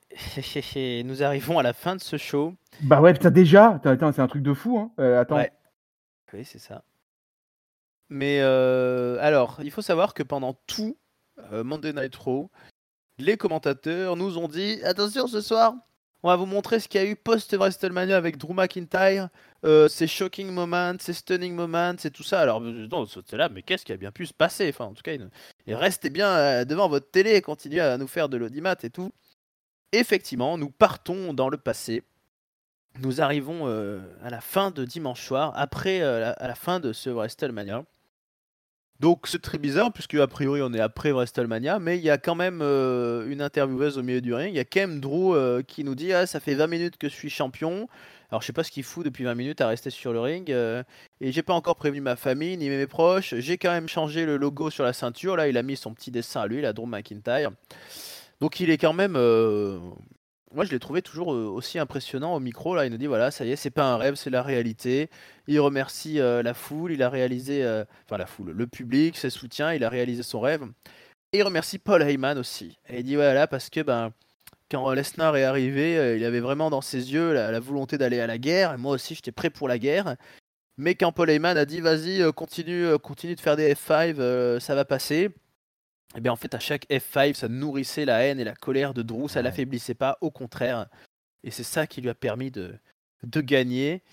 nous arrivons à la fin de ce show. Bah ouais, putain, déjà, putain, attends, c'est un truc de fou, hein. Euh, attends. Ouais, oui, c'est ça. Mais euh, alors, il faut savoir que pendant tout euh, Monday Night Raw, les commentateurs nous ont dit attention ce soir, on va vous montrer ce qu'il y a eu post-WrestleMania avec Drew McIntyre, euh, ces shocking moments, ces stunning moments, c'est tout ça. Alors, euh, non, c'est là, mais qu'est-ce qui a bien pu se passer? Enfin, en tout cas, il- et restez bien euh, devant votre télé et continuez à nous faire de l'audimat et tout. Effectivement, nous partons dans le passé. Nous arrivons euh, à la fin de dimanche soir, après euh, la, à la fin de ce WrestleMania. Donc c'est très bizarre puisque a priori on est après WrestleMania, mais il y a quand même euh, une intervieweuse au milieu du ring. Il y a quand même Drew euh, qui nous dit ah ça fait vingt minutes que je suis champion. Alors je sais pas ce qu'il fout depuis vingt minutes à rester sur le ring euh, et j'ai pas encore prévenu ma famille ni mes proches. J'ai quand même changé le logo sur la ceinture. Là il a mis son petit dessin à lui, la Drew McIntyre. Donc il est quand même euh, moi, je l'ai trouvé toujours euh, aussi impressionnant au micro. Là, il nous dit voilà, ça y est, c'est pas un rêve, c'est la réalité. Il remercie euh, la foule, il a réalisé, euh, enfin la foule, le public, ses soutiens, il a réalisé son rêve. Et il remercie Paul Heyman aussi. Et il dit voilà, parce que ben, quand Lesnar est arrivé, euh, il avait vraiment dans ses yeux la, la volonté d'aller à la guerre. Et moi aussi, j'étais prêt pour la guerre. Mais quand Paul Heyman a dit vas-y, euh, continue, euh, continue de faire des F cinq, euh, ça va passer. Et bien en fait, à chaque F cinq, ça nourrissait la haine et la colère de Drew, ça l'affaiblissait pas, au contraire. Et c'est ça qui lui a permis de, de gagner.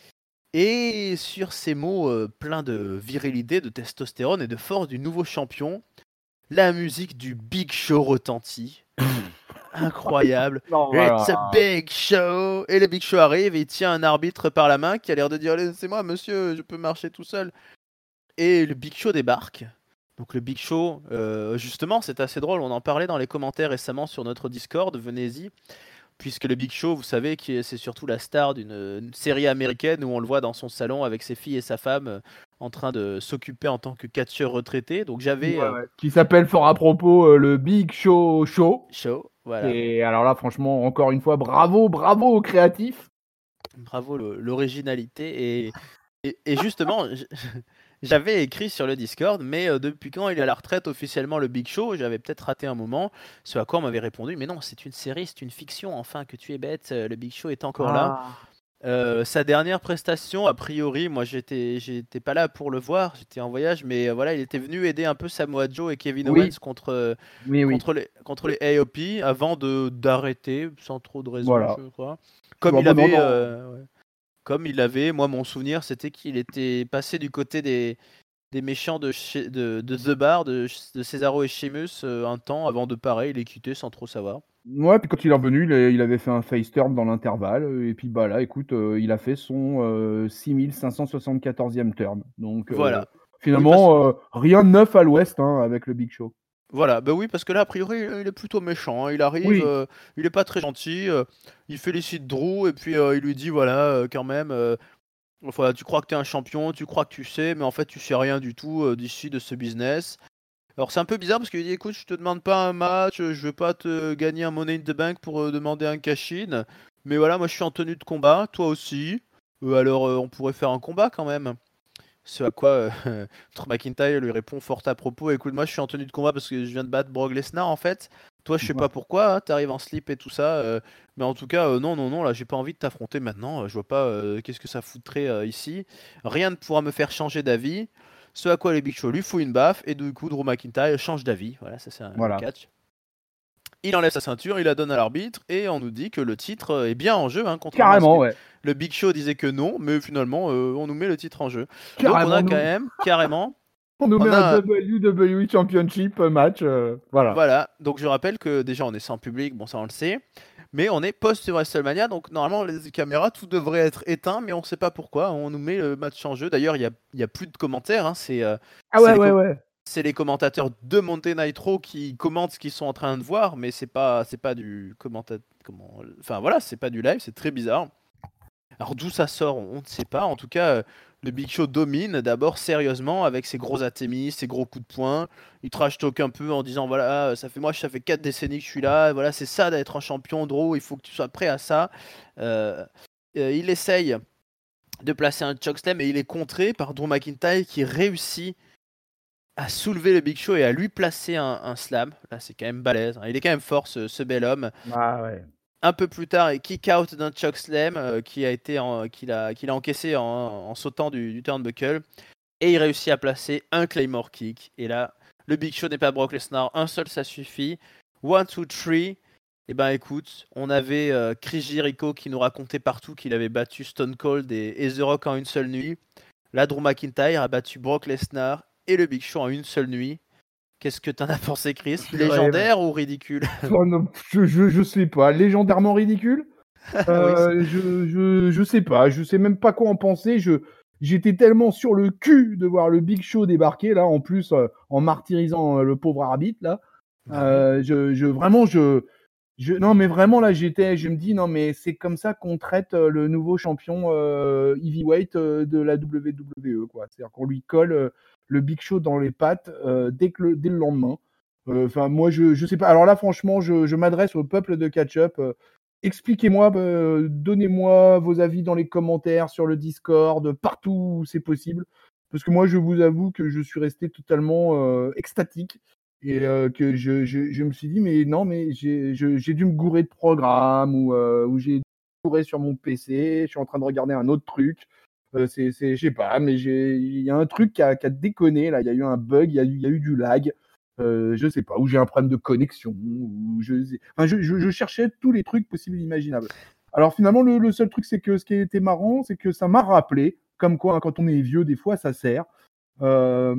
Et sur ces mots euh, pleins de virilité, de testostérone et de force du nouveau champion, la musique du Big Show retentit. Incroyable. Non, voilà. It's a big show. Et le Big Show arrive et il tient un arbitre par la main qui a l'air de dire laissez-moi monsieur, je peux marcher tout seul. Et le Big Show débarque. Donc le Big Show, euh, justement, c'est assez drôle, on en parlait dans les commentaires récemment sur notre Discord, venez-y, puisque le Big Show, vous savez, qui c'est surtout la star d'une série américaine où on le voit dans son salon avec ses filles et sa femme euh, en train de s'occuper en tant que catcheur retraité. Donc j'avais... Ouais, euh, ouais. Qui s'appelle fort à propos euh, le Big Show Show. Show, voilà. Et alors là, franchement, encore une fois, bravo, bravo aux créatifs. Bravo le- l'originalité. Et, et, et justement, j- j'avais écrit sur le Discord, mais euh, depuis quand il est à la retraite officiellement le Big Show, j'avais peut-être raté un moment, ce à quoi on m'avait répondu, mais non, c'est une série, c'est une fiction, enfin que tu es bête, euh, le Big Show est encore là. Ah. Euh, sa dernière prestation, a priori, moi j'étais, j'étais pas là pour le voir, j'étais en voyage, mais euh, voilà, il était venu aider un peu Samoa Joe et Kevin Oui. Owens contre, euh, Oui, oui. contre, les, contre les A O P avant de, d'arrêter, sans trop de raison, Voilà. je crois. Comme Bon, il bon, non, avait, non. euh, ouais. Comme il avait, moi mon souvenir c'était qu'il était passé du côté des, des méchants de, chez- de, de The Bar, de, de Cesaro et Sheamus euh, un temps avant de pareil les quitter sans trop savoir. Ouais, puis quand il est revenu, il, a- il avait fait un face turn dans l'intervalle. euh, Et puis bah là, écoute, euh, il a fait son euh, six mille cinq cent soixante-quatorzième turn. Donc euh, Voilà. finalement, euh, rien de neuf à l'ouest hein, avec le Big Show. Voilà, bah oui, parce que là, a priori, il est plutôt méchant. Hein. Il arrive, Oui. euh, il est pas très gentil. euh, il félicite Drew et puis euh, il lui dit voilà, euh, quand même, euh, voilà, tu crois que t'es un champion, tu crois que tu sais, mais en fait, tu sais rien du tout euh, d'ici de ce business. Alors c'est un peu bizarre parce qu'il dit écoute, je te demande pas un match, je veux pas te gagner un Money in the Bank pour euh, demander un cash-in, mais voilà, moi je suis en tenue de combat, toi aussi. Euh, alors euh, on pourrait faire un combat quand même. Ce à quoi euh, Drew McIntyre lui répond fort à propos écoute, moi je suis en tenue de combat parce que je viens de battre Brock Lesnar en fait. Toi, je sais pas pourquoi, hein, t'arrives en slip et tout ça, euh, mais en tout cas, euh, non, non, non, là, j'ai pas envie de t'affronter maintenant. euh, je vois pas euh, qu'est-ce que ça foutrait euh, ici. Rien ne pourra me faire changer d'avis. Ce à quoi les Big Show lui foutent une baffe et du coup, Drew McIntyre change d'avis. Voilà, ça c'est un Voilà. le catch. Il enlève sa ceinture, il la donne à l'arbitre et on nous dit que le titre euh, est bien en jeu. Hein, contrairement Carrément, à ce que ouais. le Big Show disait que non, mais finalement, euh, on nous met le titre en jeu. Donc Carrément, on a nous- quand même, carrément, On nous on met a- un W W E Championship match. euh, voilà. voilà. Donc je rappelle que déjà on est sans public, bon ça on le sait, mais on est post-WrestleMania, donc normalement les caméras, tout devrait être éteint, mais on sait pas pourquoi. On nous met le match en jeu. D'ailleurs, il y a, il y a plus de commentaires. Hein, c'est euh, Ah c'est ouais, les ouais, com- ouais. c'est les commentateurs de Monday Nitro qui commentent ce qu'ils sont en train de voir, mais c'est pas c'est pas du commenta... comment enfin voilà, c'est pas du live, c'est très bizarre. Alors d'où ça sort, on ne sait pas. En tout cas, euh, le Big Show domine d'abord sérieusement avec ses gros atémis, ses gros coups de poing. Il trash talk un peu en disant voilà, ça fait moi ça fait quatre décennies que je suis là, voilà, c'est ça d'être un champion, Drew, il faut que tu sois prêt à ça. Euh, euh, il essaye de placer un chokeslam et il est contré par Drew McIntyre qui réussit à soulever le Big Show et à lui placer un, un slam. Là, c'est quand même balèze. Hein. Il est quand même fort, ce, ce bel homme. Ah ouais. Un peu plus tard, il kick out d'un chokeslam euh, qui a été en- qu'il a, qu'il a encaissé en, en sautant du, du turnbuckle. Et il réussit à placer un Claymore kick. Et là, le Big Show n'est pas Brock Lesnar. Un seul, ça suffit. One, two, three. Et ben écoute, on avait euh, Chris Jericho qui nous racontait partout qu'il avait battu Stone Cold et, et The Rock en une seule nuit. Là, Drew McIntyre a battu Brock Lesnar et le Big Show en une seule nuit. Qu'est-ce que t'en as pensé, Chris? Légendaire ou ridicule? Oh non, je, je, je sais pas. Légendairement ridicule. Oui, Euh, je, je, je sais pas. Je sais même pas quoi en penser. Je, j'étais tellement sur le cul de voir le Big Show débarquer là, en plus euh, en martyrisant euh, le pauvre arbitre là. Bah oui. Euh, je, je vraiment je, je non mais vraiment là j'étais, je me dis non mais c'est comme ça qu'on traite euh, le nouveau champion euh, heavyweight euh, de la W W E quoi. C'est-à-dire qu'on lui colle euh, le Big Show dans les pattes euh, dès que le, dès le lendemain. Enfin euh, moi je je sais pas. Alors là franchement je, je m'adresse au peuple de catch-up. Euh, expliquez-moi, euh, donnez-moi vos avis dans les commentaires, sur le Discord, partout où c'est possible. Parce que moi, je vous avoue que je suis resté totalement euh, extatique et euh, que je, je, je me suis dit, mais non, mais j'ai, je, j'ai dû me gourer de programme ou, euh, ou j'ai gourer sur mon P C, je suis en train de regarder un autre truc. Euh, c'est, c'est, je sais pas, mais j'ai, il y a un truc qui a, qui a déconné là. Il y a eu un bug, il y a eu, il y a eu du lag. Euh, je sais pas, ou j'ai un problème de connexion, ou je, enfin, je, je, je cherchais tous les trucs possibles et imaginables. Alors finalement, le, le seul truc, c'est que ce qui était marrant, c'est que ça m'a rappelé, comme quoi, hein, quand on est vieux, des fois, ça sert. Euh,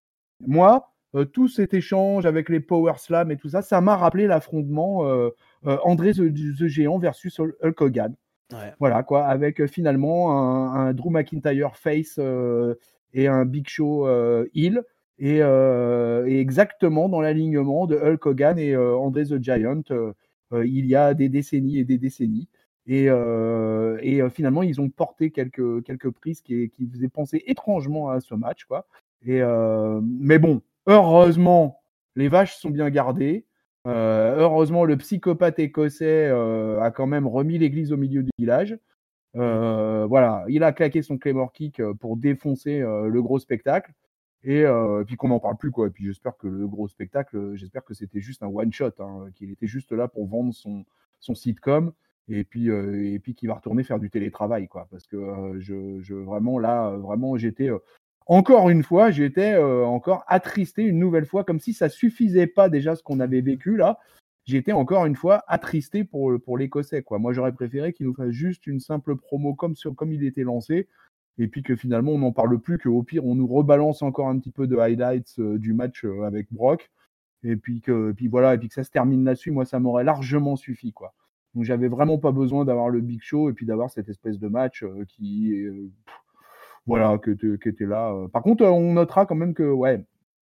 moi, euh, tout cet échange avec les Power Slam et tout ça, ça m'a rappelé l'affrontement euh, euh, André the, the Géant versus Hulk Hogan. Ouais. Voilà, quoi, avec euh, finalement un, un Drew McIntyre face euh, et un Big Show euh, heel. Et, euh, et exactement dans l'alignement de Hulk Hogan et euh, André the Giant, euh, euh, il y a des décennies et des décennies. Et, euh, et euh, finalement, ils ont porté quelques, quelques prises qui, qui faisaient penser étrangement à ce match, quoi. Et, euh, mais bon, heureusement, les vaches sont bien gardées. Euh, heureusement, le psychopathe écossais euh, a quand même remis l'église au milieu du village. Euh, voilà, il a claqué son Claymore Kick pour défoncer euh, le gros spectacle. Et, euh, et puis qu'on n'en parle plus, quoi. Et puis j'espère que le gros spectacle, j'espère que c'était juste un one-shot, hein, qu'il était juste là pour vendre son, son sitcom. Et puis, euh, et puis qu'il va retourner faire du télétravail, quoi. Parce que euh, je, je, vraiment, là, vraiment, j'étais. Euh, encore une fois, j'étais euh, encore attristé une nouvelle fois, comme si ça suffisait pas déjà ce qu'on avait vécu là. J'étais encore une fois attristé pour, pour l'Écossais, quoi. Moi, j'aurais préféré qu'il nous fasse juste une simple promo comme, sur, comme il était lancé, et puis que finalement, on n'en parle plus, qu'au pire, on nous rebalance encore un petit peu de highlights euh, du match euh, avec Brock, et puis que, et puis voilà, et puis que ça se termine là-dessus. Moi, ça m'aurait largement suffi, quoi. Donc, j'avais vraiment pas besoin d'avoir le Big Show et puis d'avoir cette espèce de match euh, qui, euh, pff, voilà, que, qui était là. Par contre, on notera quand même que, ouais,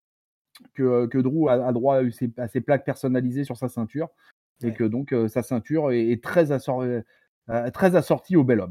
que, que Drew a, a droit à ses, à ses plaques personnalisées sur sa ceinture, et Ouais. que donc euh, sa ceinture est, est très, assor- euh, très assortie au bel homme.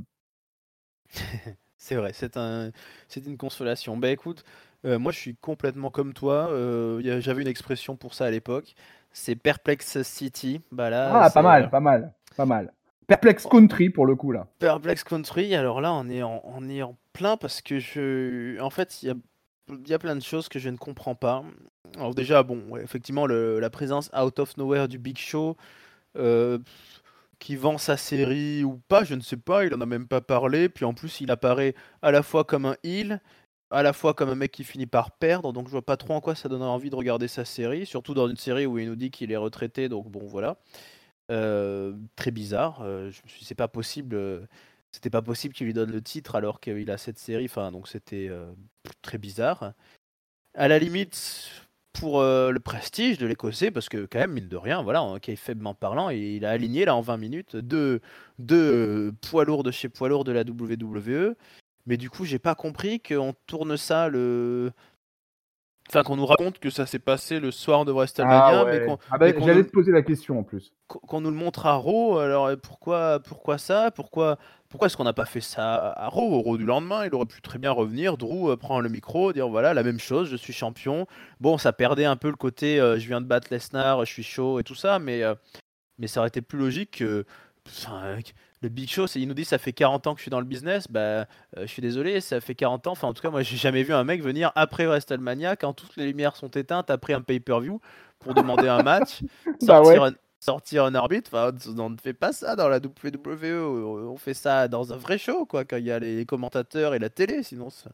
C'est vrai, c'est un, c'est une consolation. Bah écoute, euh, moi je suis complètement comme toi. euh, y a- J'avais une expression pour ça à l'époque. C'est Perplex City. Bah là, Ah, pas c'est euh, mal, pas mal, pas mal. Perplex Country pour le coup là. Perplex Country. Alors là, on est en, on est en plein parce que je, en fait, il y a, il y a plein de choses que je ne comprends pas. Alors déjà, bon, ouais, effectivement, le- la présence out of nowhere du Big Show. euh, qui vend sa série ou pas, je ne sais pas, il en a même pas parlé. Puis en plus, il apparaît à la fois comme un heel, à la fois comme un mec qui finit par perdre. Donc je vois pas trop en quoi ça donnerait envie de regarder sa série, surtout dans une série où il nous dit qu'il est retraité. Donc bon, voilà. Euh, très bizarre. Euh, je me suis dit, c'est pas possible. euh, C'était pas possible qu'il lui donne le titre alors qu'il a cette série. Enfin, donc c'était euh, très bizarre. À la limite, pour euh, le prestige de l'Écossais, parce que quand même, mine de rien, voilà, en faiblement parlant, il a aligné là en vingt minutes deux, deux euh, poids lourds de chez poids lourds de la W W E. Mais du coup, j'ai pas compris qu'on tourne ça le. Enfin, qu'on nous raconte que ça s'est passé le soir de Ah WrestleMania, mais ouais. qu'on Ah mais ben, qu'on j'allais nous, te poser la question en plus. qu'on nous le montre à Raw. Alors euh, pourquoi, pourquoi ça? Pourquoi, pourquoi est-ce qu'on n'a pas fait ça à Raw? Au Raw du lendemain, il aurait pu très bien revenir. Drew euh, prend le micro, dire voilà, la même chose, je suis champion. Bon, ça perdait un peu le côté euh, je viens de battre Lesnar, je suis chaud et tout ça, mais, euh, mais ça aurait été plus logique que. Enfin, euh, le Big Show, c'est- il nous dit ça fait quarante ans que je suis dans le business, bah euh, je suis désolé, ça fait quarante ans, enfin en tout cas moi j'ai jamais vu un mec venir après WrestleMania quand toutes les lumières sont éteintes après un pay-per-view pour demander un match, Bah sortir ouais. un, sortir un arbitre, enfin on ne fait pas ça dans la W W E, on fait ça dans un vrai show quoi, quand il y a les commentateurs et la télé, sinon ça...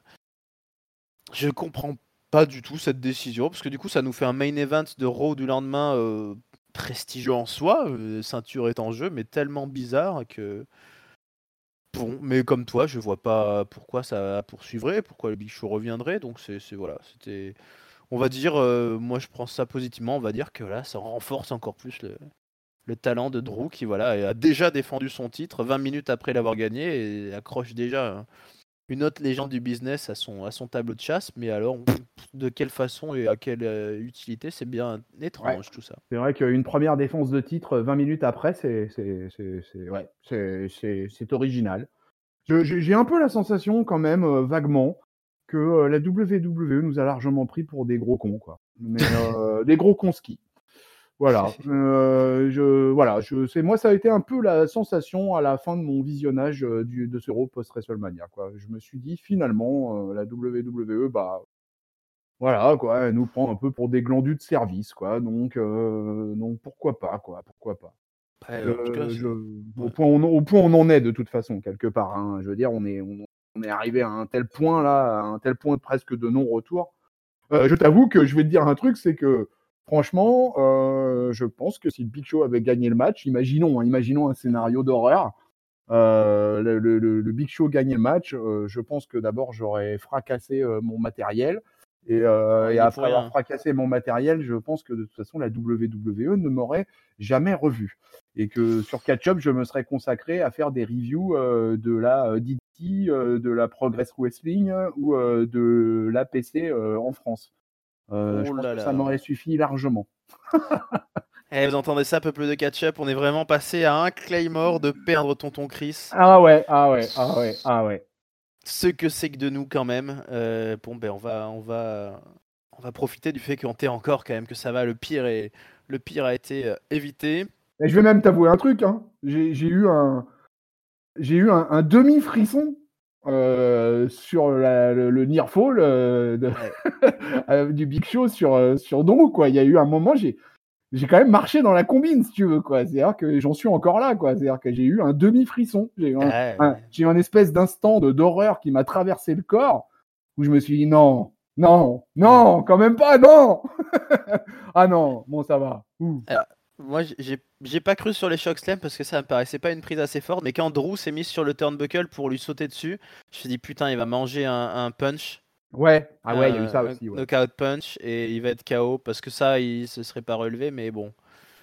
Je comprends pas du tout cette décision, parce que du coup ça nous fait un main event de Raw du lendemain euh, prestigieux en soi, euh, ceinture est en jeu, mais tellement bizarre que... Bon, mais comme toi, je vois pas pourquoi ça poursuivrait, pourquoi le Big Show reviendrait, donc c'est c'est- voilà, c'était... On va dire, euh, moi je prends ça positivement, on va dire que là ça renforce encore plus le, le talent de Drew qui voilà a déjà défendu son titre vingt minutes après l'avoir gagné et accroche déjà hein, une autre légende du business à son, à son tableau de chasse, mais alors de quelle façon et à quelle euh, utilité, c'est bien Ouais. étrange tout ça. C'est vrai qu'une première défense de titre vingt minutes après, c'est c'est c'est c'est ouais, c'est c'est c'est original. Je j'ai j'ai un peu la sensation quand même, heu, vaguement, que, heu, la W W E nous a largement pris pour des gros cons, quoi. Mais, heu, des gros cons ski. Voilà, heu, je voilà, je c'est moi ça a été un peu la sensation à la fin de mon visionnage, heu, du de ce Raw post WrestleMania, quoi. Je me suis dit: «Finalement, heu, la W W E, bah, voilà quoi, elle nous prend un peu pour des glandus de service, quoi, donc heu, donc pourquoi pas, quoi, pourquoi pas?» Ouais, en tout cas, Je je c'est. au Ouais. point où on au point où on en est de toute façon quelque part, hein. Je veux dire, on est on on est arrivé à un tel point là, à un tel point presque de non-retour. Heu, je t'avoue que je vais te dire un truc, c'est que franchement, heu, je pense que si le Big Show avait gagné le match, imaginons, hein, imaginons un scénario d'horreur, heu, le le le le Big Show gagnait le match, heu, je pense que d'abord j'aurais fracassé, heu, mon matériel et Oh, heu et il est pour après avoir rien. fracassé mon matériel, je pense que de toute façon la W W E ne m'aurait jamais revu et que sur Catch Up, je me serais consacré à faire des reviews, heu, de la, heu, D D T, heu, de la Progress Wrestling, heu, ou, heu, de l'A P C, heu, en France. Heu, je Oh pense là que ça là. m'aurait suffi largement. Eh, vous entendez ça, peuple de catch-up? On est vraiment passé à un Claymore de perdre tonton Chris. Ah ouais, ah ouais, ah ouais, ah ouais. Ce que c'est que de nous quand même. Euh, bon, ben on va, on va, on va profiter du fait qu'on t'ait encore quand même que ça va. Le pire est, le pire a été euh, évité. Et je vais même t'avouer un truc, hein. J'ai j'ai eu un j'ai eu un, un demi frisson euh, sur la, le, le near fall euh, de, Ouais. du Big Show sur euh, sur Drew, quoi. Il y a eu un moment, j'ai j'ai quand même marché dans la combine, si tu veux, quoi. C'est-à-dire que j'en suis encore là, quoi. C'est-à-dire que j'ai eu un demi frisson. J'ai eu un, un Ouais. j'ai eu un espèce d'instant de d'horreur qui m'a traversé le corps où je me suis dit non, non, Non. non, quand même pas, non. Ah non, bon ça va. Ouh. Alors, moi, j'ai, j'ai pas cru sur les shock slam parce que ça me paraissait pas une prise assez forte. Mais quand Drew s'est mis sur le turnbuckle pour lui sauter dessus, je me suis dit putain, il va manger un, un punch. Ouais, ah ouais, il y a eu ça Un, un aussi, ouais. knockout punch et il va être K O parce que ça il se serait pas relevé mais bon.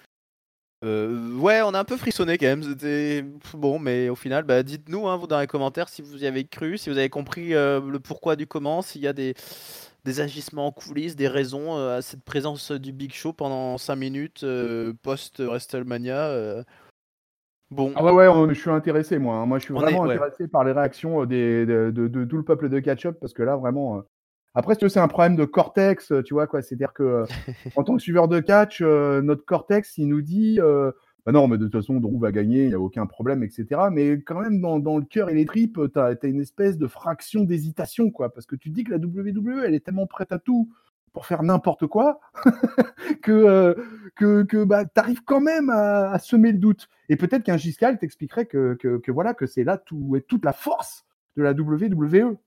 Euh, ouais, on a un peu frissonné quand même, c'était bon, mais au final, bah, dites-nous hein, vous dans les commentaires si vous y avez cru, si vous avez compris euh, le pourquoi du comment, s'il y a des, des agissements en coulisses, des raisons euh, à cette présence du Big Show pendant cinq minutes euh, post-WrestleMania. euh. Bon, Ah ouais, ouais, on- je suis intéressé, moi, hein. Moi, je suis on est, vraiment ouais, intéressé par les réactions euh, des, de, de, de tout le peuple de Catch-Up parce que là, vraiment. euh, Après, si tu veux, c'est un problème de cortex, euh, tu vois, quoi. C'est-à-dire que, euh, en tant que suiveur de catch, euh, notre cortex, il nous dit, euh, bah non, mais de toute façon, Drew va gagner, il n'y a aucun problème, et cetera. Mais quand même, dans, dans le cœur et les tripes, tu as une espèce de fraction d'hésitation, quoi. Parce que tu te dis que la W W E, elle est tellement prête à tout pour faire n'importe quoi que, euh, que, que bah, tu arrives quand même à, à semer le doute. Et peut-être qu'un Giscal t'expliquerait que, que, que, voilà, que c'est là tout, toute la force de la W W E.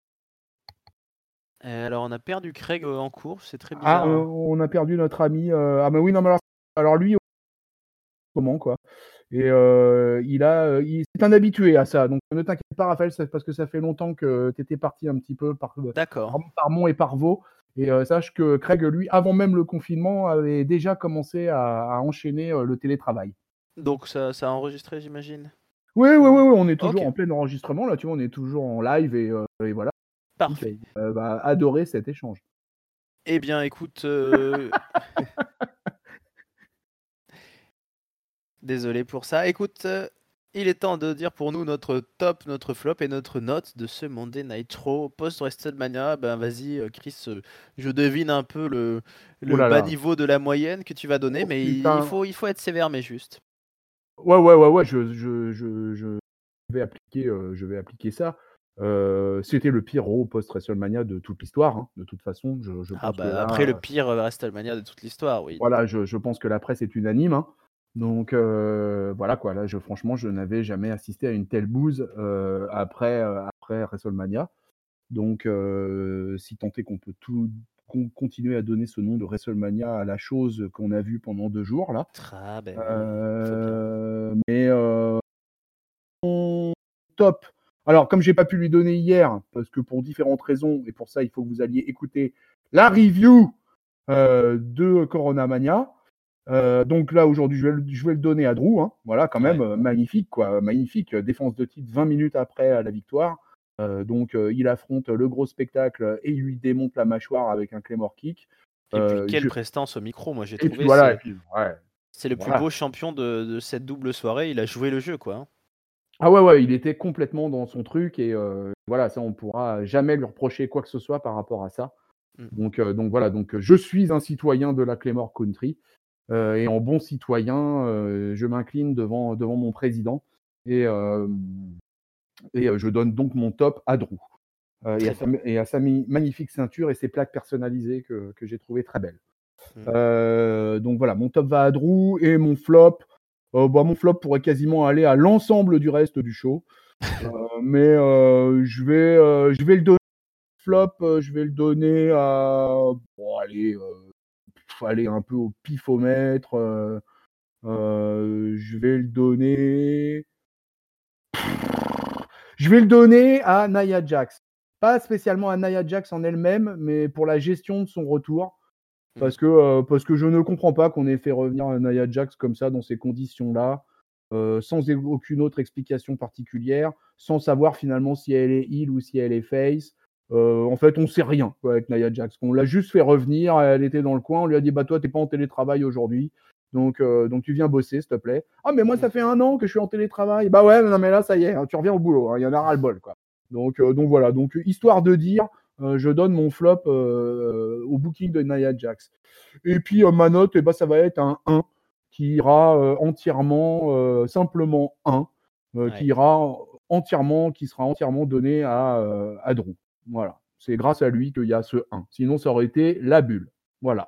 Euh, alors on a perdu Craig euh, en cours, c'est très Ah, bizarre, euh, hein. on a perdu notre ami. Euh, ah, mais oui, non, mais alors, alors lui, comment, quoi. Et euh, il a, euh, il, c'est un habitué à ça. Donc ne t'inquiète pas, Raphaël, parce que ça fait longtemps que tu étais parti un petit peu par, D'accord. par, par Mont et par Vaux. Et euh, sache que Craig, lui, avant même le confinement, avait déjà commencé à, à enchaîner euh, le télétravail. Donc ça, ça a enregistré j'imagine. Oui, oui, oui, oui, on est toujours Ok, en plein enregistrement, là, tu vois, on est toujours en live et, euh, et voilà. parfait. Euh, va adorer cet échange. Eh bien écoute, euh, désolé pour ça. Écoute, euh, il est temps de dire pour nous notre top, notre flop et notre note de ce Monday Nitro post-WrestleMania. Ben vas-y, euh, Chris, euh, je devine un peu le, Oh le là bas là. niveau de la moyenne que tu vas donner, Oh mais il putain. faut, il faut être sévère mais juste. Ouais, ouais, ouais, ouais, je, je, je, je vais appliquer, euh, je vais appliquer ça. Euh, c'était le pire Raw post-WrestleMania de toute l'histoire, hein, de toute façon. Je, je Ah pense que bah après là, le euh, pire euh, WrestleMania de toute l'histoire, oui. voilà, je, je pense que la presse est unanime, hein. Donc euh, voilà quoi, là, je, franchement, je n'avais jamais assisté à une telle bouse euh, après, euh, après WrestleMania. Donc, euh, si tant est qu'on peut tout con- continuer à donner ce nom de WrestleMania à la chose qu'on a vue pendant deux jours là. Ah ben oui, faut bien. Euh, mais euh, top. Alors, comme j'ai pas pu lui donner hier, parce que pour différentes raisons, et pour ça, il faut que vous alliez écouter la review euh, de Corona Mania. Euh, donc là, aujourd'hui, je, je vais le donner à Drew. Hein. Voilà, quand même, Ouais. euh, magnifique, quoi. Magnifique. Défense de titre vingt minutes après euh, la victoire. Euh, donc euh, il affronte le gros spectacle et il lui démonte la mâchoire avec un Claymore Kick. Et puis Euh, quelle je... prestance au micro, moi j'ai Et puis trouvé, voilà, et c'est, puis, ouais, c'est le plus voilà. beau champion de, de cette double soirée, il a joué le jeu quoi. Ah ouais, ouais, il était complètement dans son truc et euh, voilà, ça on pourra jamais lui reprocher quoi que ce soit par rapport à ça. Mm. Donc, euh, donc voilà, donc je suis un citoyen de la Claymore Country euh, et en bon citoyen, euh, je m'incline devant, devant mon président et, euh, et euh, je donne donc mon top à Drew euh, et, à sa, et à sa mi- magnifique ceinture et ses plaques personnalisées que, que j'ai trouvées très belles. Mm. Euh, donc voilà, mon top va à Drew et mon flop, euh, bah, mon flop pourrait quasiment aller à l'ensemble du reste du show. Euh, mais euh, je vais, euh, je vais le donner flop, euh, je vais le donner à, bon, allez, euh, pff, allez un peu au pifomètre. Euh, euh, je vais le donner, je vais le donner à Nia Jax. Pas spécialement à Nia Jax en elle-même, mais pour la gestion de son retour. Parce que, euh, parce que je ne comprends pas qu'on ait fait revenir Nia Jax comme ça, dans ces conditions-là, euh, sans aucune autre explication particulière, sans savoir finalement si elle est heel ou si elle est face. Euh, en fait, on sait rien quoi, avec Nia Jax. On l'a juste fait revenir, elle était dans le coin, on lui a dit bah toi t'es pas en télétravail aujourd'hui, donc euh, donc tu viens bosser s'il te plaît. Ah mais moi ça fait un an que je suis en télétravail. Bah ouais, non mais là ça y est, hein, tu reviens au boulot, hein, il y en a ras le bol quoi. Donc euh, donc voilà, donc histoire de dire. Euh, je donne mon flop euh, au booking de Nia Jax. Et puis euh, ma note, eh ben, ça va être un un qui ira euh, entièrement, euh, simplement un, euh, Ouais. qui ira entièrement, qui sera entièrement donné à, euh, à Drew. Voilà. C'est grâce à lui qu'il y a ce un. Sinon, ça aurait été la bulle. Voilà.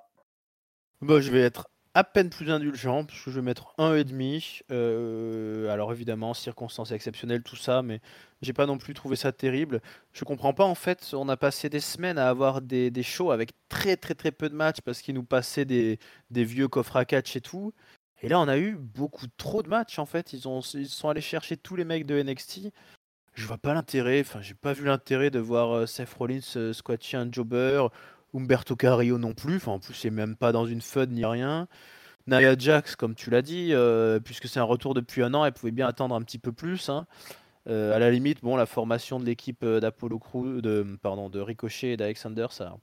Bah, je vais être à peine plus indulgent, parce que je vais mettre un virgule cinq. Euh, alors évidemment, circonstances exceptionnelles, tout ça, mais j'ai pas non plus trouvé ça terrible. Je comprends pas en fait, on a passé des semaines à avoir des, des shows avec très très très peu de matchs, parce qu'ils nous passaient des, des vieux coffres à catch et tout. Et là, on a eu beaucoup trop de matchs en fait. Ils ont, ils sont allés chercher tous les mecs de N X T. Je vois pas l'intérêt, enfin, j'ai pas vu l'intérêt de voir euh, Seth Rollins euh, squatcher un jobber, Humberto Carrillo non plus, enfin, en plus, c'est même pas dans une F U D ni rien. Nia Jax, comme tu l'as dit, euh, puisque c'est un retour depuis un an, elle pouvait bien attendre un petit peu plus, hein. Euh, à la limite, bon, la formation de l'équipe euh, d'Apollo Crew, de, pardon, de Ricochet et d'Alexander, ça,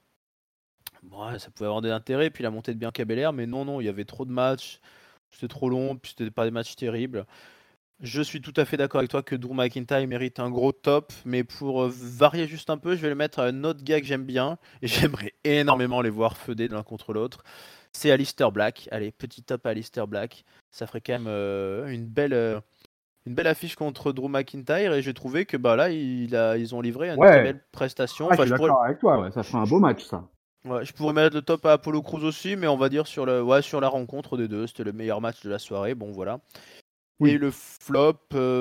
bon, ouais, ça pouvait avoir de l'intérêt, puis la montée de Bianca Belair, mais non, non, il y avait trop de matchs, c'était trop long, puis c'était pas des matchs terribles. Je suis tout à fait d'accord avec toi que Drew McIntyre mérite un gros top, mais pour euh, varier juste un peu, je vais le mettre à un autre gars que j'aime bien, et j'aimerais énormément les voir feuder l'un contre l'autre. C'est Aleister Black. Allez, petit top à Aleister Black. Ça ferait quand même euh, une, belle, euh, une belle affiche contre Drew McIntyre, et j'ai trouvé que bah, là, il a, ils ont livré une très Ouais. belle prestation. Ah, je Enfin, suis je pourrais, d'accord avec toi. Ouais. Ça je, ferait un je- beau match, ça. ouais, je pourrais mettre le top à Apollo Crews aussi, mais on va dire sur, le, ouais, sur la rencontre des deux. C'était le meilleur match de la soirée. Bon, voilà. Et Oui. le flop, euh,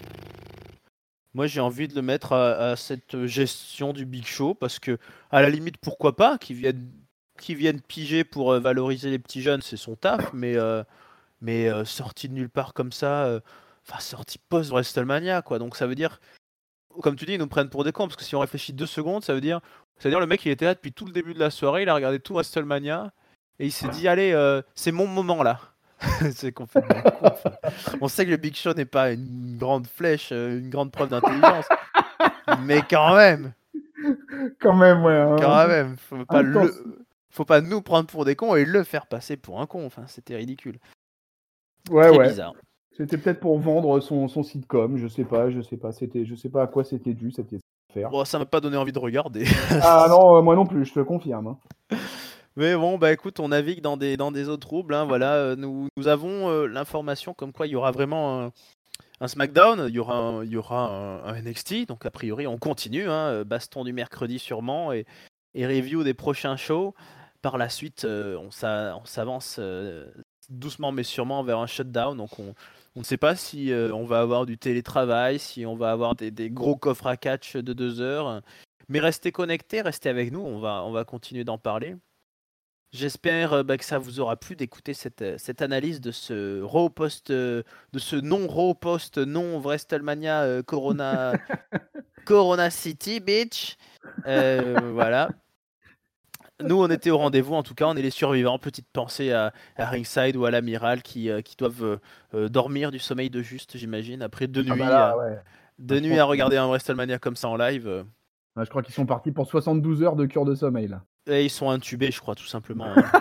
moi, j'ai envie de le mettre à, à cette gestion du Big Show parce que, à la limite, pourquoi pas, qu'ils viennent, qu'ils viennent piger pour euh, valoriser les petits jeunes, c'est son taf, mais, euh, mais euh, sorti de nulle part comme ça, euh, enfin, sorti post-WrestleMania, quoi. Donc, ça veut dire, comme tu dis, ils nous prennent pour des cons parce que si on réfléchit deux secondes, ça veut dire, ça veut dire le mec, il était là depuis tout le début de la soirée, il a regardé tout WrestleMania et il s'est dit, allez, euh, c'est mon moment là. C'est complètement con. Enfin, on sait que le Big Show n'est pas une grande flèche, euh, une grande preuve d'intelligence. Mais quand même, Quand même, ouais. Un, quand même, faut pas un temps. le, faut pas nous prendre pour des cons et le faire passer pour un con. Enfin, c'était ridicule, Ouais, très ouais. bizarre. C'était peut-être pour vendre son, son sitcom, je sais pas, je sais pas, c'était, je sais pas à quoi c'était dû, cette affaire. Bon, ça m'a pas donné envie de regarder. Ah non, euh, moi non plus, je te confirme. Hein. Mais bon, bah écoute, on navigue dans des dans des eaux troubles. Hein, voilà, euh, nous nous avons euh, l'information comme quoi il y aura vraiment un, un SmackDown, il y aura un, il y aura un, un N X T. Donc a priori, on continue. Hein, euh, baston du mercredi sûrement et et review des prochains shows. Par la suite, euh, on s'a- on s'avance euh, doucement mais sûrement vers un shutdown. Donc on, on ne sait pas si euh, on va avoir du télétravail, si on va avoir des, des gros coffres à catch de deux heures. Mais restez connectés, restez avec nous, on va, on va continuer d'en parler. J'espère euh, bah, que ça vous aura plu d'écouter cette, euh, cette analyse de ce Raw post, euh, de ce non Raw post non WrestleMania euh, Corona, Corona City, bitch. Euh, voilà. Nous, on était au rendez-vous, en tout cas, on est les survivants. Petite pensée à, à Ringside ou à l'Amiral qui, euh, qui doivent euh, euh, dormir du sommeil de juste, j'imagine, après deux Ah bah nuits là, à, ouais. De Ah, je nuit pense à que regarder un WrestleMania comme ça en live. euh, ah, je crois qu'ils sont partis pour soixante-douze heures de cure de sommeil là. Et ils sont intubés, je crois, tout simplement. hein.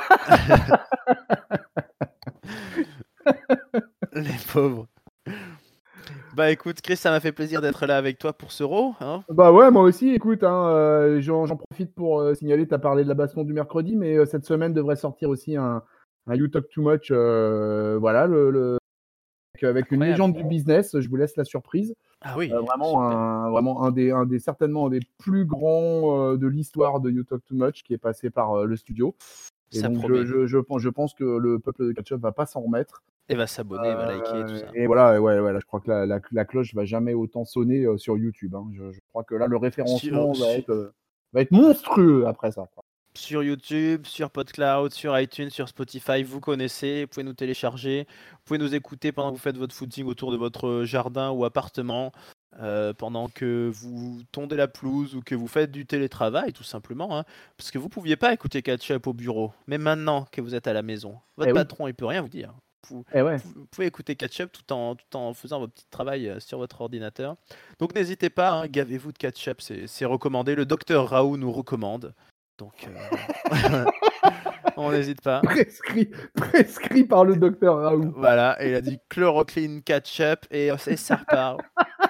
Les pauvres. Bah écoute, Chris, ça m'a fait plaisir d'être là avec toi pour ce Raw. Hein. Bah ouais, moi aussi, écoute, hein, euh, j'en, j'en profite pour euh, signaler, tu as parlé de la baston du mercredi, mais euh, cette semaine devrait sortir aussi un, un You Talk Too Much, euh, voilà, le, le- avec, avec une Incroyable. légende du business, je vous laisse la surprise. Ah oui, Euh, vraiment, super. un, vraiment un, des, un des, certainement un des plus grands euh, de l'histoire de You Talk Too Much qui est passé par euh, le studio. Et Ça donc, je, promet. je, je, pense, je pense que le peuple de Catch-Up va pas s'en remettre. Et va s'abonner, va liker, tout Euh, ça. et voilà, ouais, ouais, là, je crois que la, la, la cloche va jamais autant sonner euh, sur YouTube. Hein. Je, je crois que là, le Sur, référencement va sur, être, euh, va être monstrueux après ça. Quoi. sur YouTube, sur PodCloud, sur iTunes, sur Spotify, vous connaissez, vous pouvez nous télécharger, vous pouvez nous écouter pendant que vous faites votre footing autour de votre jardin ou appartement, euh, pendant que vous tondez la pelouse ou que vous faites du télétravail, tout simplement. Hein, parce que vous ne pouviez pas écouter Catch-Up au bureau, mais maintenant que vous êtes à la maison, votre Eh oui, patron, il peut rien vous dire. Vous, eh ouais. vous pouvez écouter Catch-Up tout en, tout en faisant votre petit travail euh, sur votre ordinateur. Donc n'hésitez pas, hein, gavez-vous de Catch-Up, c'est c'est recommandé. Le docteur Raoult nous recommande. Donc euh, voilà. On n'hésite pas. Prescrit, prescrit par le docteur Raoult. Voilà, et il a dit chlorocline ketchup et, et ça repart.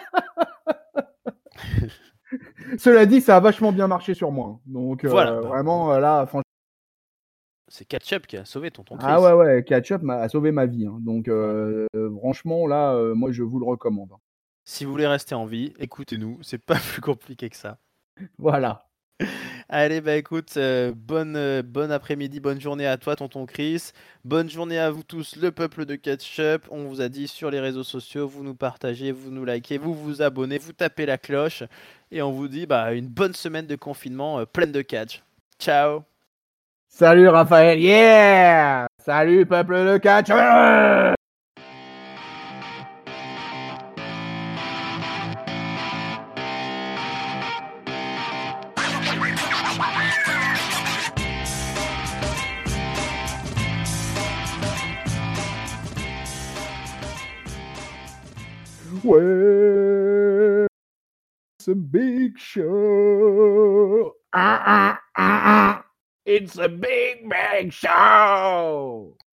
Cela dit, ça a vachement bien marché sur moi. hein. Donc, Voilà, euh, bah, vraiment, euh, là, franchement. c'est ketchup qui a sauvé tonton Ah Chris. ouais, ouais, Catch-Up m'a a sauvé ma vie. hein. Donc, Voilà. euh, franchement, là, euh, moi, je vous le recommande. hein. Si vous voulez rester en vie, écoutez-nous, c'est pas plus compliqué que ça. Voilà. Allez, bah écoute, euh, bonne, euh, bonne après-midi, bonne journée à toi, tonton Chris. Bonne journée à vous tous, le peuple de Ketchup. On vous a dit sur les réseaux sociaux, vous nous partagez, vous nous likez, vous vous abonnez, vous tapez la cloche. Et on vous dit bah, une bonne semaine de confinement euh, pleine de catch. Ciao! Salut Raphaël, yeah! Salut peuple de Catch-Up! Ouais, it's a big show. Ah, ah, ah, ah. It's a big, big show.